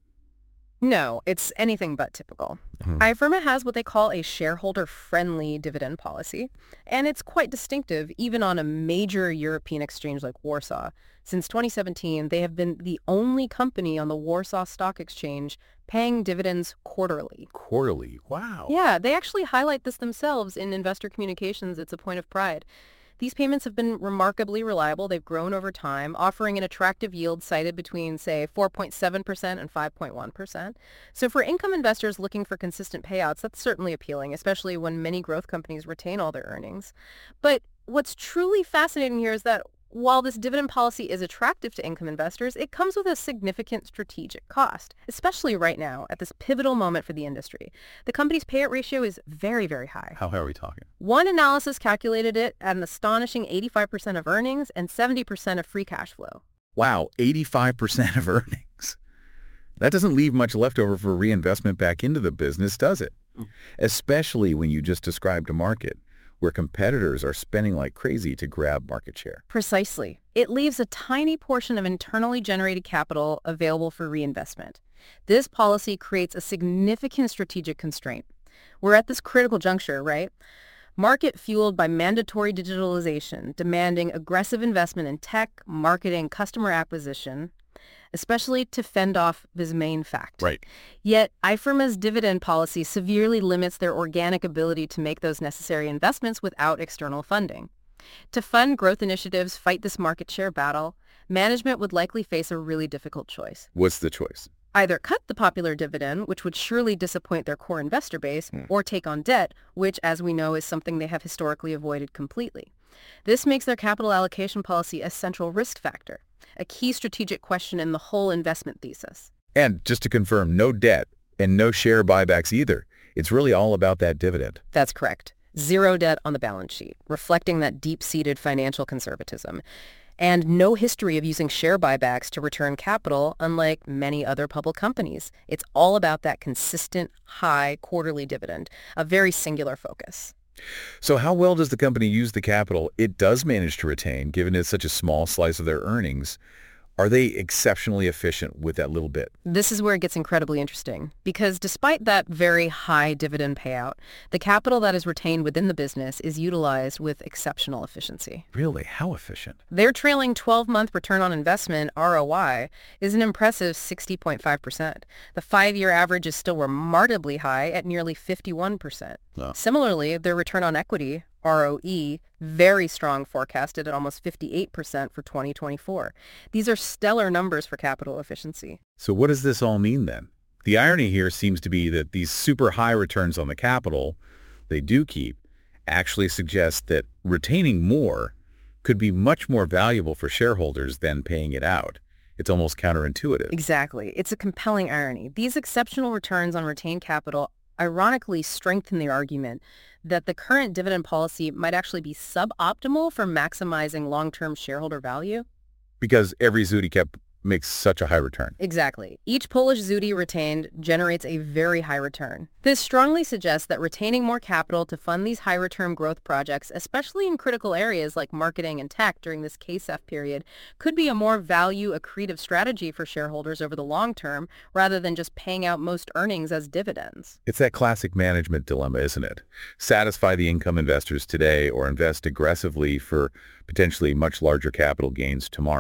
No, it's anything but typical. Hmm. iFirma has what they call a shareholder-friendly dividend policy, and it's quite distinctive even on a major European exchange like Warsaw. Since twenty seventeen, they have been the only company on the Warsaw Stock Exchange paying dividends quarterly. Quarterly? Wow. Yeah, they actually highlight this themselves in investor communications. It's a point of pride. These payments have been remarkably reliable. They've grown over time, offering an attractive yield cited between, say, four point seven percent and five point one percent. So for income investors looking for consistent payouts, that's certainly appealing, especially when many growth companies retain all their earnings. But what's truly fascinating here is that while this dividend policy is attractive to income investors, it comes with a significant strategic cost, especially right now at this pivotal moment for the industry. The company's payout ratio is very, very high. How high are we talking? One analysis calculated it at an astonishing eighty-five percent of earnings and seventy percent of free cash flow. Wow, eighty-five percent of earnings. That doesn't leave much left over for reinvestment back into the business, does it? Mm. Especially when you just described a market where competitors are spending like crazy to grab market share. Precisely. It leaves a tiny portion of internally generated capital available for reinvestment. This policy creates a significant strategic constraint. We're at this critical juncture, right? Market fueled by mandatory digitalization, demanding aggressive investment in tech, marketing, customer acquisition, especially to fend off this main fact. Right. Yet, iFirma's dividend policy severely limits their organic ability to make those necessary investments without external funding. To fund growth initiatives fight this market share battle, management would likely face a really difficult choice. What's the choice? Either cut the popular dividend, which would surely disappoint their core investor base, Hmm. or take on debt, which, as we know, is something they have historically avoided completely. This makes their capital allocation policy a central risk factor, a key strategic question in the whole investment thesis. And just to confirm, no debt and no share buybacks either. It's really all about that dividend. That's correct. Zero debt on the balance sheet, reflecting that deep-seated financial conservatism. And no history of using share buybacks to return capital, unlike many other public companies. It's all about that consistent, high quarterly dividend, a very singular focus. So how well does the company use the capital it does manage to retain, given it's such a small slice of their earnings? Are they exceptionally efficient with that little bit? This is where it gets incredibly interesting, because despite that very high dividend payout, the capital that is retained within the business is utilized with exceptional efficiency. Really? How efficient? Their trailing twelve-month return on investment, R O I, is an impressive sixty point five percent. The five-year average is still remarkably high at nearly fifty-one percent. Oh. Similarly, their return on equity, R O E, very strong, forecasted at almost fifty-eight percent for twenty twenty-four. These are stellar numbers for capital efficiency. So what does this all mean then? The irony here seems to be that these super high returns on the capital they do keep actually suggest that retaining more could be much more valuable for shareholders than paying it out. It's almost counterintuitive. Exactly. It's a compelling irony. These exceptional returns on retained capital ironically strengthen the argument that the current dividend policy might actually be suboptimal for maximizing long-term shareholder value. Because every zloty kept makes such a high return. Exactly. Each Polish zloty retained generates a very high return. This strongly suggests that retaining more capital to fund these high-return growth projects, especially in critical areas like marketing and tech during this K S E F period, could be a more value-accretive strategy for shareholders over the long term, rather than just paying out most earnings as dividends. It's that classic management dilemma, isn't it? Satisfy the income investors today or invest aggressively for potentially much larger capital gains tomorrow.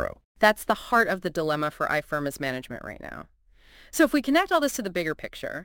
That's the heart of the dilemma for iFirma's management right now. So if we connect all this to the bigger picture,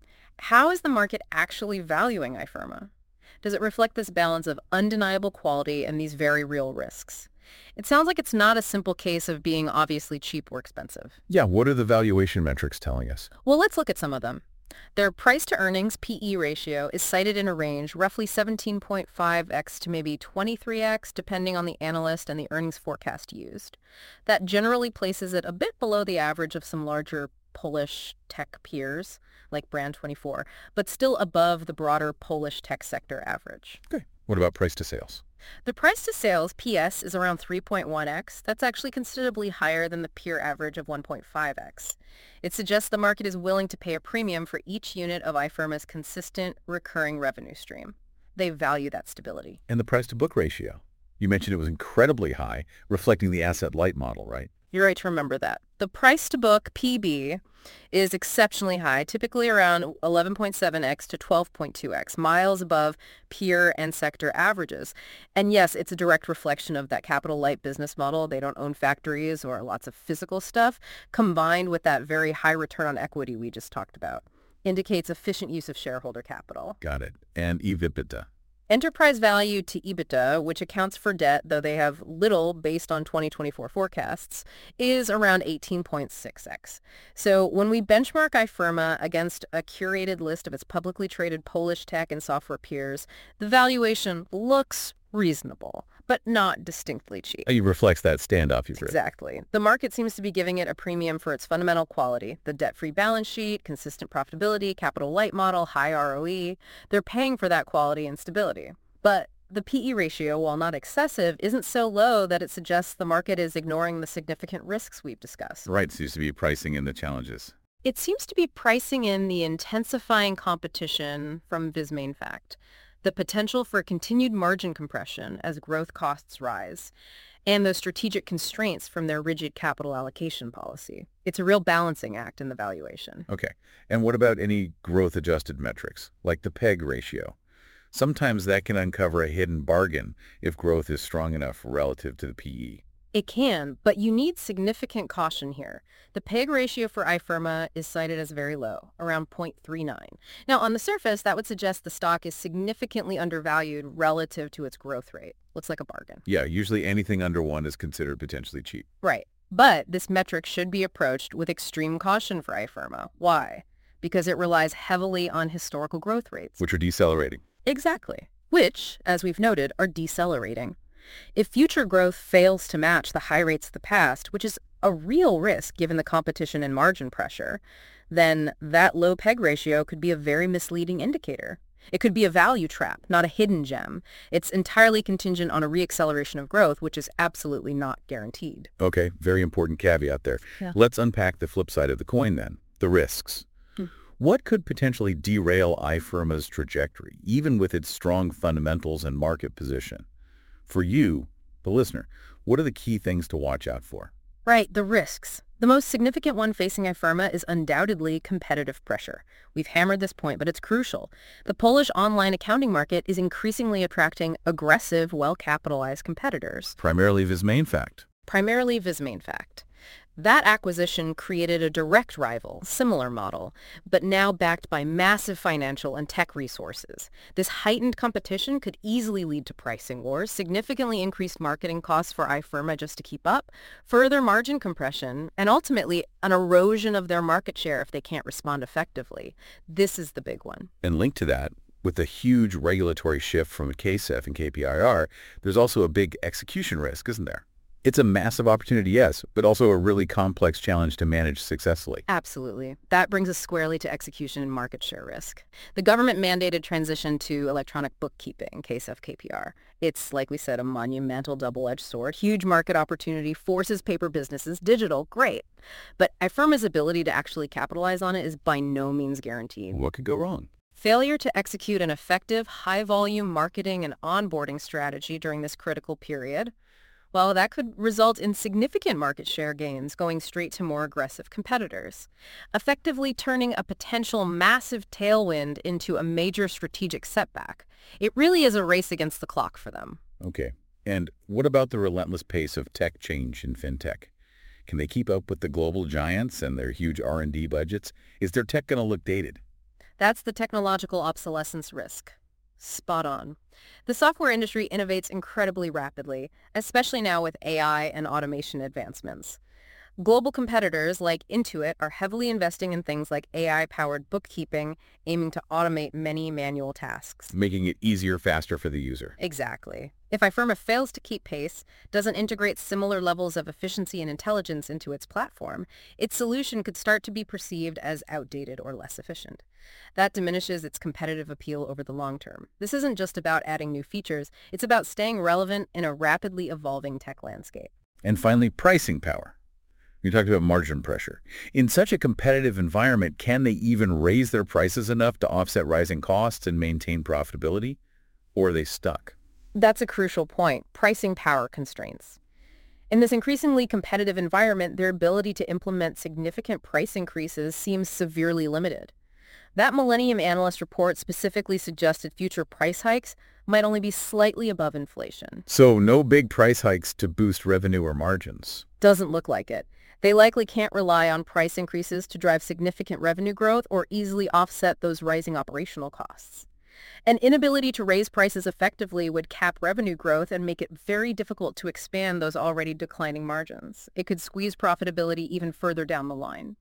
how is the market actually valuing iFirma? Does it reflect this balance of undeniable quality and these very real risks? It sounds like it's not a simple case of being obviously cheap or expensive. Yeah, what are the valuation metrics telling us? Well, let's look at some of them. Their price-to-earnings P E ratio is cited in a range roughly seventeen point five x to maybe twenty-three x, depending on the analyst and the earnings forecast used. That generally places it a bit below the average of some larger Polish tech peers, like Brand twenty-four, but still above the broader Polish tech sector average. Okay. What about price to sales? The price-to-sales P S is around three point one x. That's actually considerably higher than the peer average of one point five x. It suggests the market is willing to pay a premium for each unit of iFirma's consistent, recurring revenue stream. They value that stability. And the price-to-book ratio? You mentioned it was incredibly high, reflecting the asset-light model, right? You're right to remember that. The price-to-book P B is exceptionally high, typically around eleven point seven x to twelve point two x, miles above peer and sector averages. And yes, it's a direct reflection of that capital-light business model. They don't own factories or lots of physical stuff, combined with that very high return on equity we just talked about. Indicates efficient use of shareholder capital. Got it. And EBITDA? Enterprise value to EBITDA, which accounts for debt, though they have little based on twenty twenty-four forecasts, is around eighteen point six x. So when we benchmark iFirma against a curated list of its publicly traded Polish tech and software peers, the valuation looks reasonable, but not distinctly cheap. It reflects that standoff you've written. Exactly. The market seems to be giving it a premium for its fundamental quality, the debt-free balance sheet, consistent profitability, capital-light model, high R O E. They're paying for that quality and stability. But the P E ratio, while not excessive, isn't so low that it suggests the market is ignoring the significant risks we've discussed. Right, seems to be pricing in the challenges. It seems to be pricing in the intensifying competition from Vismainfact, the potential for continued margin compression as growth costs rise, and the strategic constraints from their rigid capital allocation policy. It's a real balancing act in the valuation. Okay. And what about any growth-adjusted metrics, like the P E G ratio? Sometimes that can uncover a hidden bargain if growth is strong enough relative to the P E. It can, but you need significant caution here. The P E G ratio for iFirma is cited as very low, around zero point three nine. Now, on the surface, that would suggest the stock is significantly undervalued relative to its growth rate. Looks like a bargain. Yeah, usually anything under one is considered potentially cheap. Right. But this metric should be approached with extreme caution for iFirma. Why? Because it relies heavily on historical growth rates. Which are decelerating. Exactly. Which, as we've noted, are decelerating. If future growth fails to match the high rates of the past, which is a real risk given the competition and margin pressure, then that low P E G ratio could be a very misleading indicator. It could be a value trap, not a hidden gem. It's entirely contingent on a reacceleration of growth, which is absolutely not guaranteed. Okay, very important caveat there. Yeah. Let's unpack the flip side of the coin then, the risks. Hmm. What could potentially derail iFirma's trajectory, even with its strong fundamentals and market position? For you, the listener, what are the key things to watch out for? Right, the risks. The most significant one facing iFirma is undoubtedly competitive pressure. We've hammered this point, but it's crucial. The Polish online accounting market is increasingly attracting aggressive, well-capitalized competitors. Primarily Vismainfact. Primarily Vismainfact. That acquisition created a direct rival, similar model, but now backed by massive financial and tech resources. This heightened competition could easily lead to pricing wars, significantly increased marketing costs for iFirma just to keep up, further margin compression, and ultimately an erosion of their market share if they can't respond effectively. This is the big one. And linked to that, with the huge regulatory shift from K S E F and K P I R, there's also a big execution risk, isn't there? It's a massive opportunity, yes, but also a really complex challenge to manage successfully. Absolutely. That brings us squarely to execution and market share risk. The government-mandated transition to electronic bookkeeping, K S E F K P R. It's, like we said, a monumental double-edged sword. Huge market opportunity, forces paper businesses digital, great. But iFirma's ability to actually capitalize on it is by no means guaranteed. What could go wrong? Failure to execute an effective, high-volume marketing and onboarding strategy during this critical period, well, that could result in significant market share gains going straight to more aggressive competitors, effectively turning a potential massive tailwind into a major strategic setback. It really is a race against the clock for them. Okay. And what about the relentless pace of tech change in fintech? Can they keep up with the global giants and their huge R and D budgets? Is their tech going to look dated? That's the technological obsolescence risk. Spot on. The software industry innovates incredibly rapidly, especially now with A I and automation advancements. Global competitors like Intuit are heavily investing in things like A I-powered bookkeeping, aiming to automate many manual tasks. Making it easier, faster for the user. Exactly. If iFirma fails to keep pace, doesn't integrate similar levels of efficiency and intelligence into its platform, its solution could start to be perceived as outdated or less efficient. That diminishes its competitive appeal over the long term. This isn't just about adding new features, it's about staying relevant in a rapidly evolving tech landscape. And finally, pricing power. You talked about margin pressure. In such a competitive environment, can they even raise their prices enough to offset rising costs and maintain profitability? Or are they stuck? That's a crucial point, pricing power constraints. In this increasingly competitive environment, their ability to implement significant price increases seems severely limited. That Millennium Analyst report specifically suggested future price hikes might only be slightly above inflation. So no big price hikes to boost revenue or margins. Doesn't look like it. They likely can't rely on price increases to drive significant revenue growth or easily offset those rising operational costs. An inability to raise prices effectively would cap revenue growth and make it very difficult to expand those already declining margins. It could squeeze profitability even further down the line.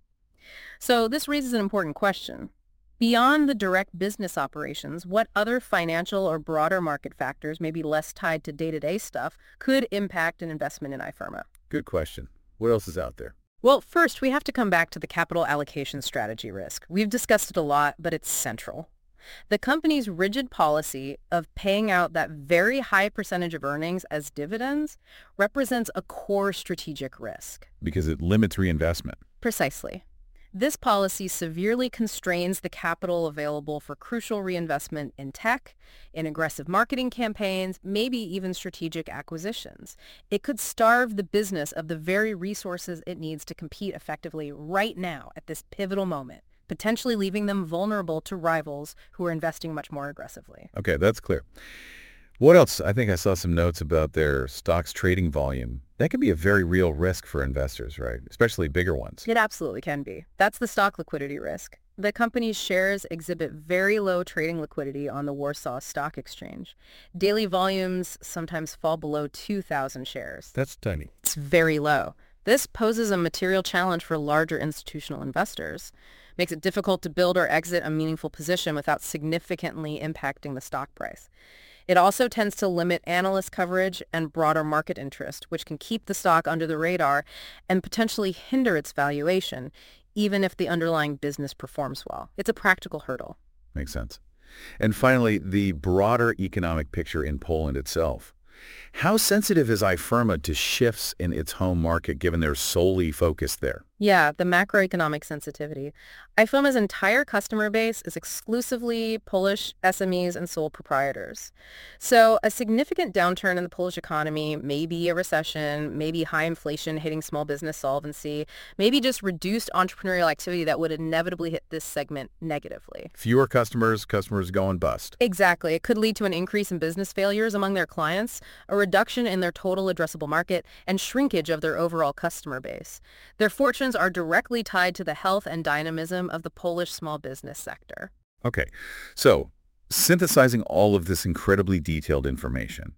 So this raises an important question. Beyond the direct business operations, what other financial or broader market factors, maybe less tied to day-to-day stuff, could impact an investment in iFirma? Good question. What else is out there? Well, first, we have to come back to the capital allocation strategy risk. We've discussed it a lot, but it's central. The company's rigid policy of paying out that very high percentage of earnings as dividends represents a core strategic risk. Because it limits reinvestment. Precisely. This policy severely constrains the capital available for crucial reinvestment in tech, in aggressive marketing campaigns, maybe even strategic acquisitions. It could starve the business of the very resources it needs to compete effectively right now at this pivotal moment, potentially leaving them vulnerable to rivals who are investing much more aggressively. Okay, that's clear. What else? I think I saw some notes about their stock's trading volume. That can be a very real risk for investors, right? Especially bigger ones. It absolutely can be. That's the stock liquidity risk. The company's shares exhibit very low trading liquidity on the Warsaw Stock Exchange. Daily volumes sometimes fall below two thousand shares. That's tiny. It's very low. This poses a material challenge for larger institutional investors. Makes it difficult to build or exit a meaningful position without significantly impacting the stock price. It also tends to limit analyst coverage and broader market interest, which can keep the stock under the radar and potentially hinder its valuation, even if the underlying business performs well. It's a practical hurdle. Makes sense. And finally, the broader economic picture in Poland itself. How sensitive is iFirma to shifts in its home market, given they're solely focused there? Yeah, the macroeconomic sensitivity. iFirma's entire customer base is exclusively Polish S M Es and sole proprietors. So a significant downturn in the Polish economy, maybe a recession, maybe high inflation hitting small business solvency, maybe just reduced entrepreneurial activity that would inevitably hit this segment negatively. Fewer customers, customers going bust. Exactly. It could lead to an increase in business failures among their clients, a reduction in their total addressable market, and shrinkage of their overall customer base. Their fortunes are directly tied to the health and dynamism of the Polish small business sector. Okay, so synthesizing all of this incredibly detailed information,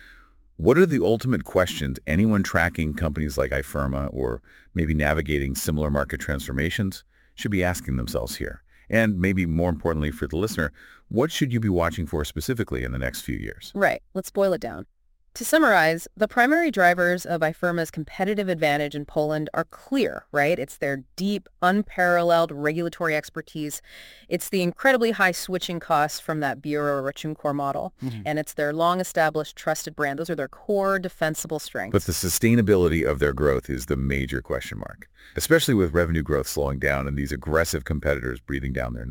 what are the ultimate questions anyone tracking companies like iFirma or maybe navigating similar market transformations should be asking themselves here? And maybe more importantly for the listener, what should you be watching for specifically in the next few years? Right. Let's boil it down. To summarize, the primary drivers of iFirma's competitive advantage in Poland are clear, right? It's their deep, unparalleled regulatory expertise. It's the incredibly high switching costs from that Biuro Rachunków model. Mm-hmm. And it's their long-established, trusted brand. Those are their core defensible strengths. But the sustainability of their growth is the major question mark, especially with revenue growth slowing down and these aggressive competitors breathing down their neck.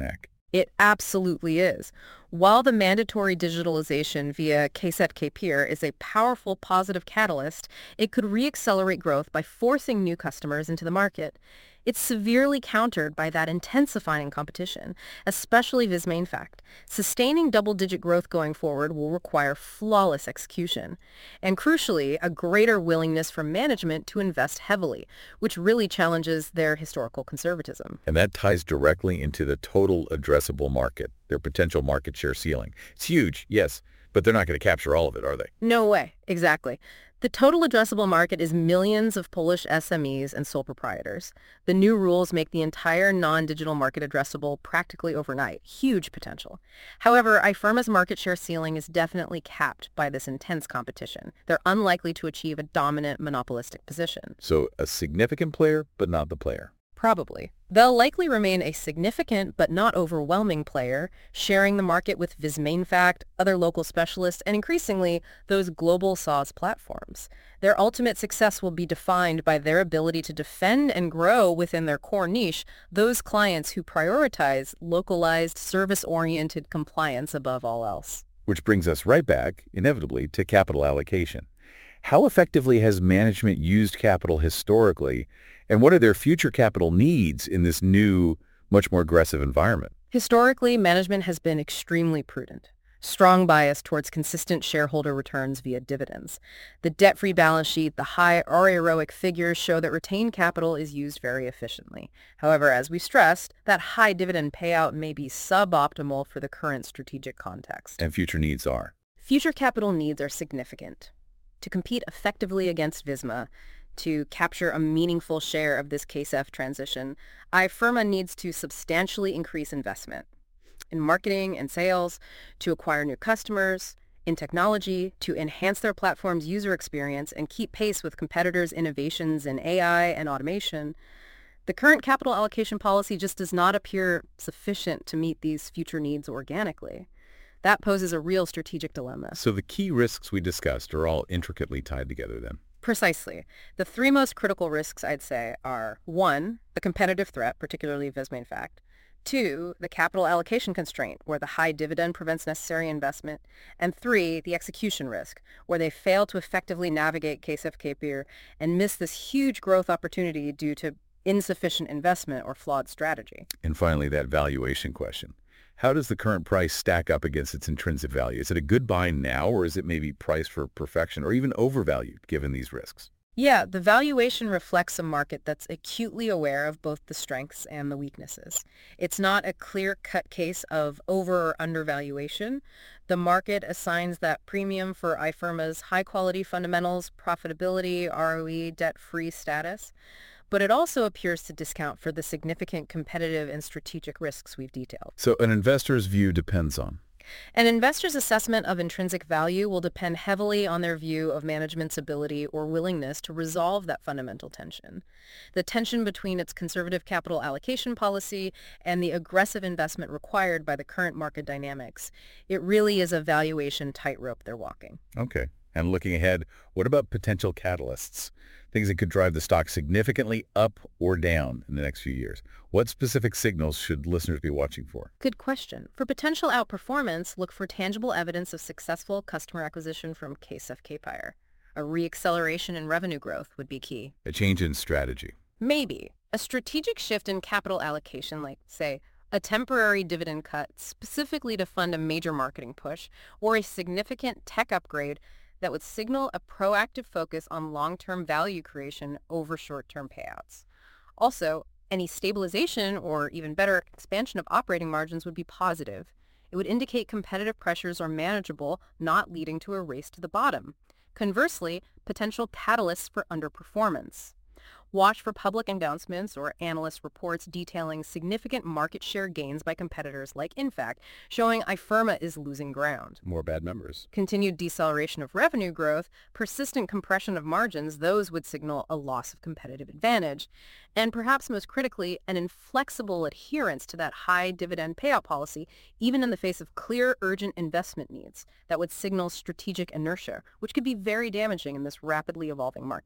It absolutely is. While the mandatory digitalization via K S E F K-Peer is a powerful positive catalyst, it could re-accelerate growth by forcing new customers into the market. It's severely countered by that intensifying competition, especially Vismainfact. Sustaining double-digit growth going forward will require flawless execution, and crucially, a greater willingness from management to invest heavily, which really challenges their historical conservatism. And that ties directly into the total addressable market, their potential market share ceiling. It's huge, yes, but they're not going to capture all of it, are they? No way. Exactly. The total addressable market is millions of Polish S M Es and sole proprietors. The new rules make the entire non-digital market addressable practically overnight. Huge potential. However, iFirma's market share ceiling is definitely capped by this intense competition. They're unlikely to achieve a dominant monopolistic position. So a significant player, but not the player. Probably. They'll likely remain a significant but not overwhelming player, sharing the market with Vismainfact, other local specialists, and increasingly, those global SaaS platforms. Their ultimate success will be defined by their ability to defend and grow within their core niche, those clients who prioritize localized, service-oriented compliance above all else. Which brings us right back, inevitably, to capital allocation. How effectively has management used capital historically, and what are their future capital needs in this new, much more aggressive environment? Historically, management has been extremely prudent. Strong bias towards consistent shareholder returns via dividends. The debt-free balance sheet, the high R O I C figures show that retained capital is used very efficiently. However, as we stressed, that high dividend payout may be suboptimal for the current strategic context. And future needs are? Future capital needs are significant. To compete effectively against Visma, to capture a meaningful share of this K S E F transition, iFirma needs to substantially increase investment in marketing and sales, to acquire new customers, in technology, to enhance their platform's user experience and keep pace with competitors' innovations in A I and automation. The current capital allocation policy just does not appear sufficient to meet these future needs organically. That poses a real strategic dilemma. So the key risks we discussed are all intricately tied together then? Precisely. The three most critical risks, I'd say, are one, the competitive threat, particularly Vismainfact; two, the capital allocation constraint, where the high dividend prevents necessary investment; and three, the execution risk, where they fail to effectively navigate K S E F K-Peer and miss this huge growth opportunity due to insufficient investment or flawed strategy. And finally, that valuation question. How does the current price stack up against its intrinsic value? Is it a good buy now, or is it maybe priced for perfection or even overvalued given these risks? Yeah, the valuation reflects a market that's acutely aware of both the strengths and the weaknesses. It's not a clear-cut case of over or undervaluation. The market assigns that premium for iFirma's high-quality fundamentals, profitability, R O E, debt-free status. But it also appears to discount for the significant competitive and strategic risks we've detailed. So an investor's view depends on? An investor's assessment of intrinsic value will depend heavily on their view of management's ability or willingness to resolve that fundamental tension. The tension between its conservative capital allocation policy and the aggressive investment required by the current market dynamics. It really is a valuation tightrope they're walking. Okay. And looking ahead, what about potential catalysts? Things that could drive the stock significantly up or down in the next few years. What specific signals should listeners be watching for? Good question. For potential outperformance, look for tangible evidence of successful customer acquisition from K S E F K-Peer. A re-acceleration in revenue growth would be key. A change in strategy. Maybe. A strategic shift in capital allocation, like, say, a temporary dividend cut specifically to fund a major marketing push, or a significant tech upgrade that would signal a proactive focus on long-term value creation over short-term payouts. Also, any stabilization or, even better, expansion of operating margins would be positive. It would indicate competitive pressures are manageable, not leading to a race to the bottom. Conversely, potential catalysts for underperformance. Watch for public announcements or analyst reports detailing significant market share gains by competitors like Infact, showing iFirma is losing ground. More bad members. Continued deceleration of revenue growth, persistent compression of margins, those would signal a loss of competitive advantage. And perhaps most critically, an inflexible adherence to that high dividend payout policy, even in the face of clear, urgent investment needs, that would signal strategic inertia, which could be very damaging in this rapidly evolving market.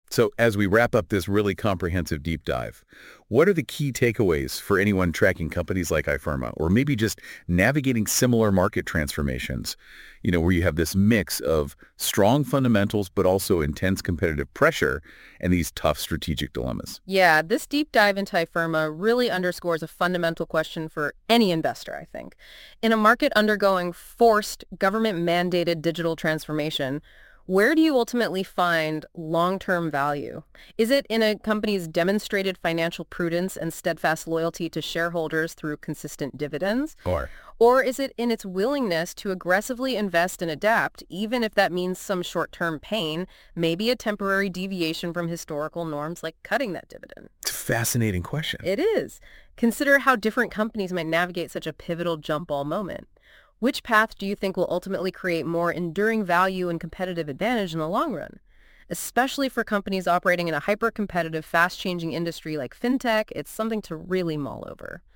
So as we wrap up this really comprehensive deep dive, what are the key takeaways for anyone tracking companies like iFirma, or maybe just navigating similar market transformations, you know, where you have this mix of strong fundamentals but also intense competitive pressure and these tough strategic dilemmas? Yeah, this deep dive into iFirma really underscores a fundamental question for any investor, I think. In a market undergoing forced government-mandated digital transformation, where do you ultimately find long-term value? Is it in a company's demonstrated financial prudence and steadfast loyalty to shareholders through consistent dividends? Or Or is it in its willingness to aggressively invest and adapt, even if that means some short-term pain, maybe a temporary deviation from historical norms like cutting that dividend? it's a fascinating question. It is. Consider how different companies might navigate such a pivotal jump ball moment. Which path do you think will ultimately create more enduring value and competitive advantage in the long run? Especially for companies operating in a hyper-competitive, fast-changing industry like fintech, it's something to really mull over.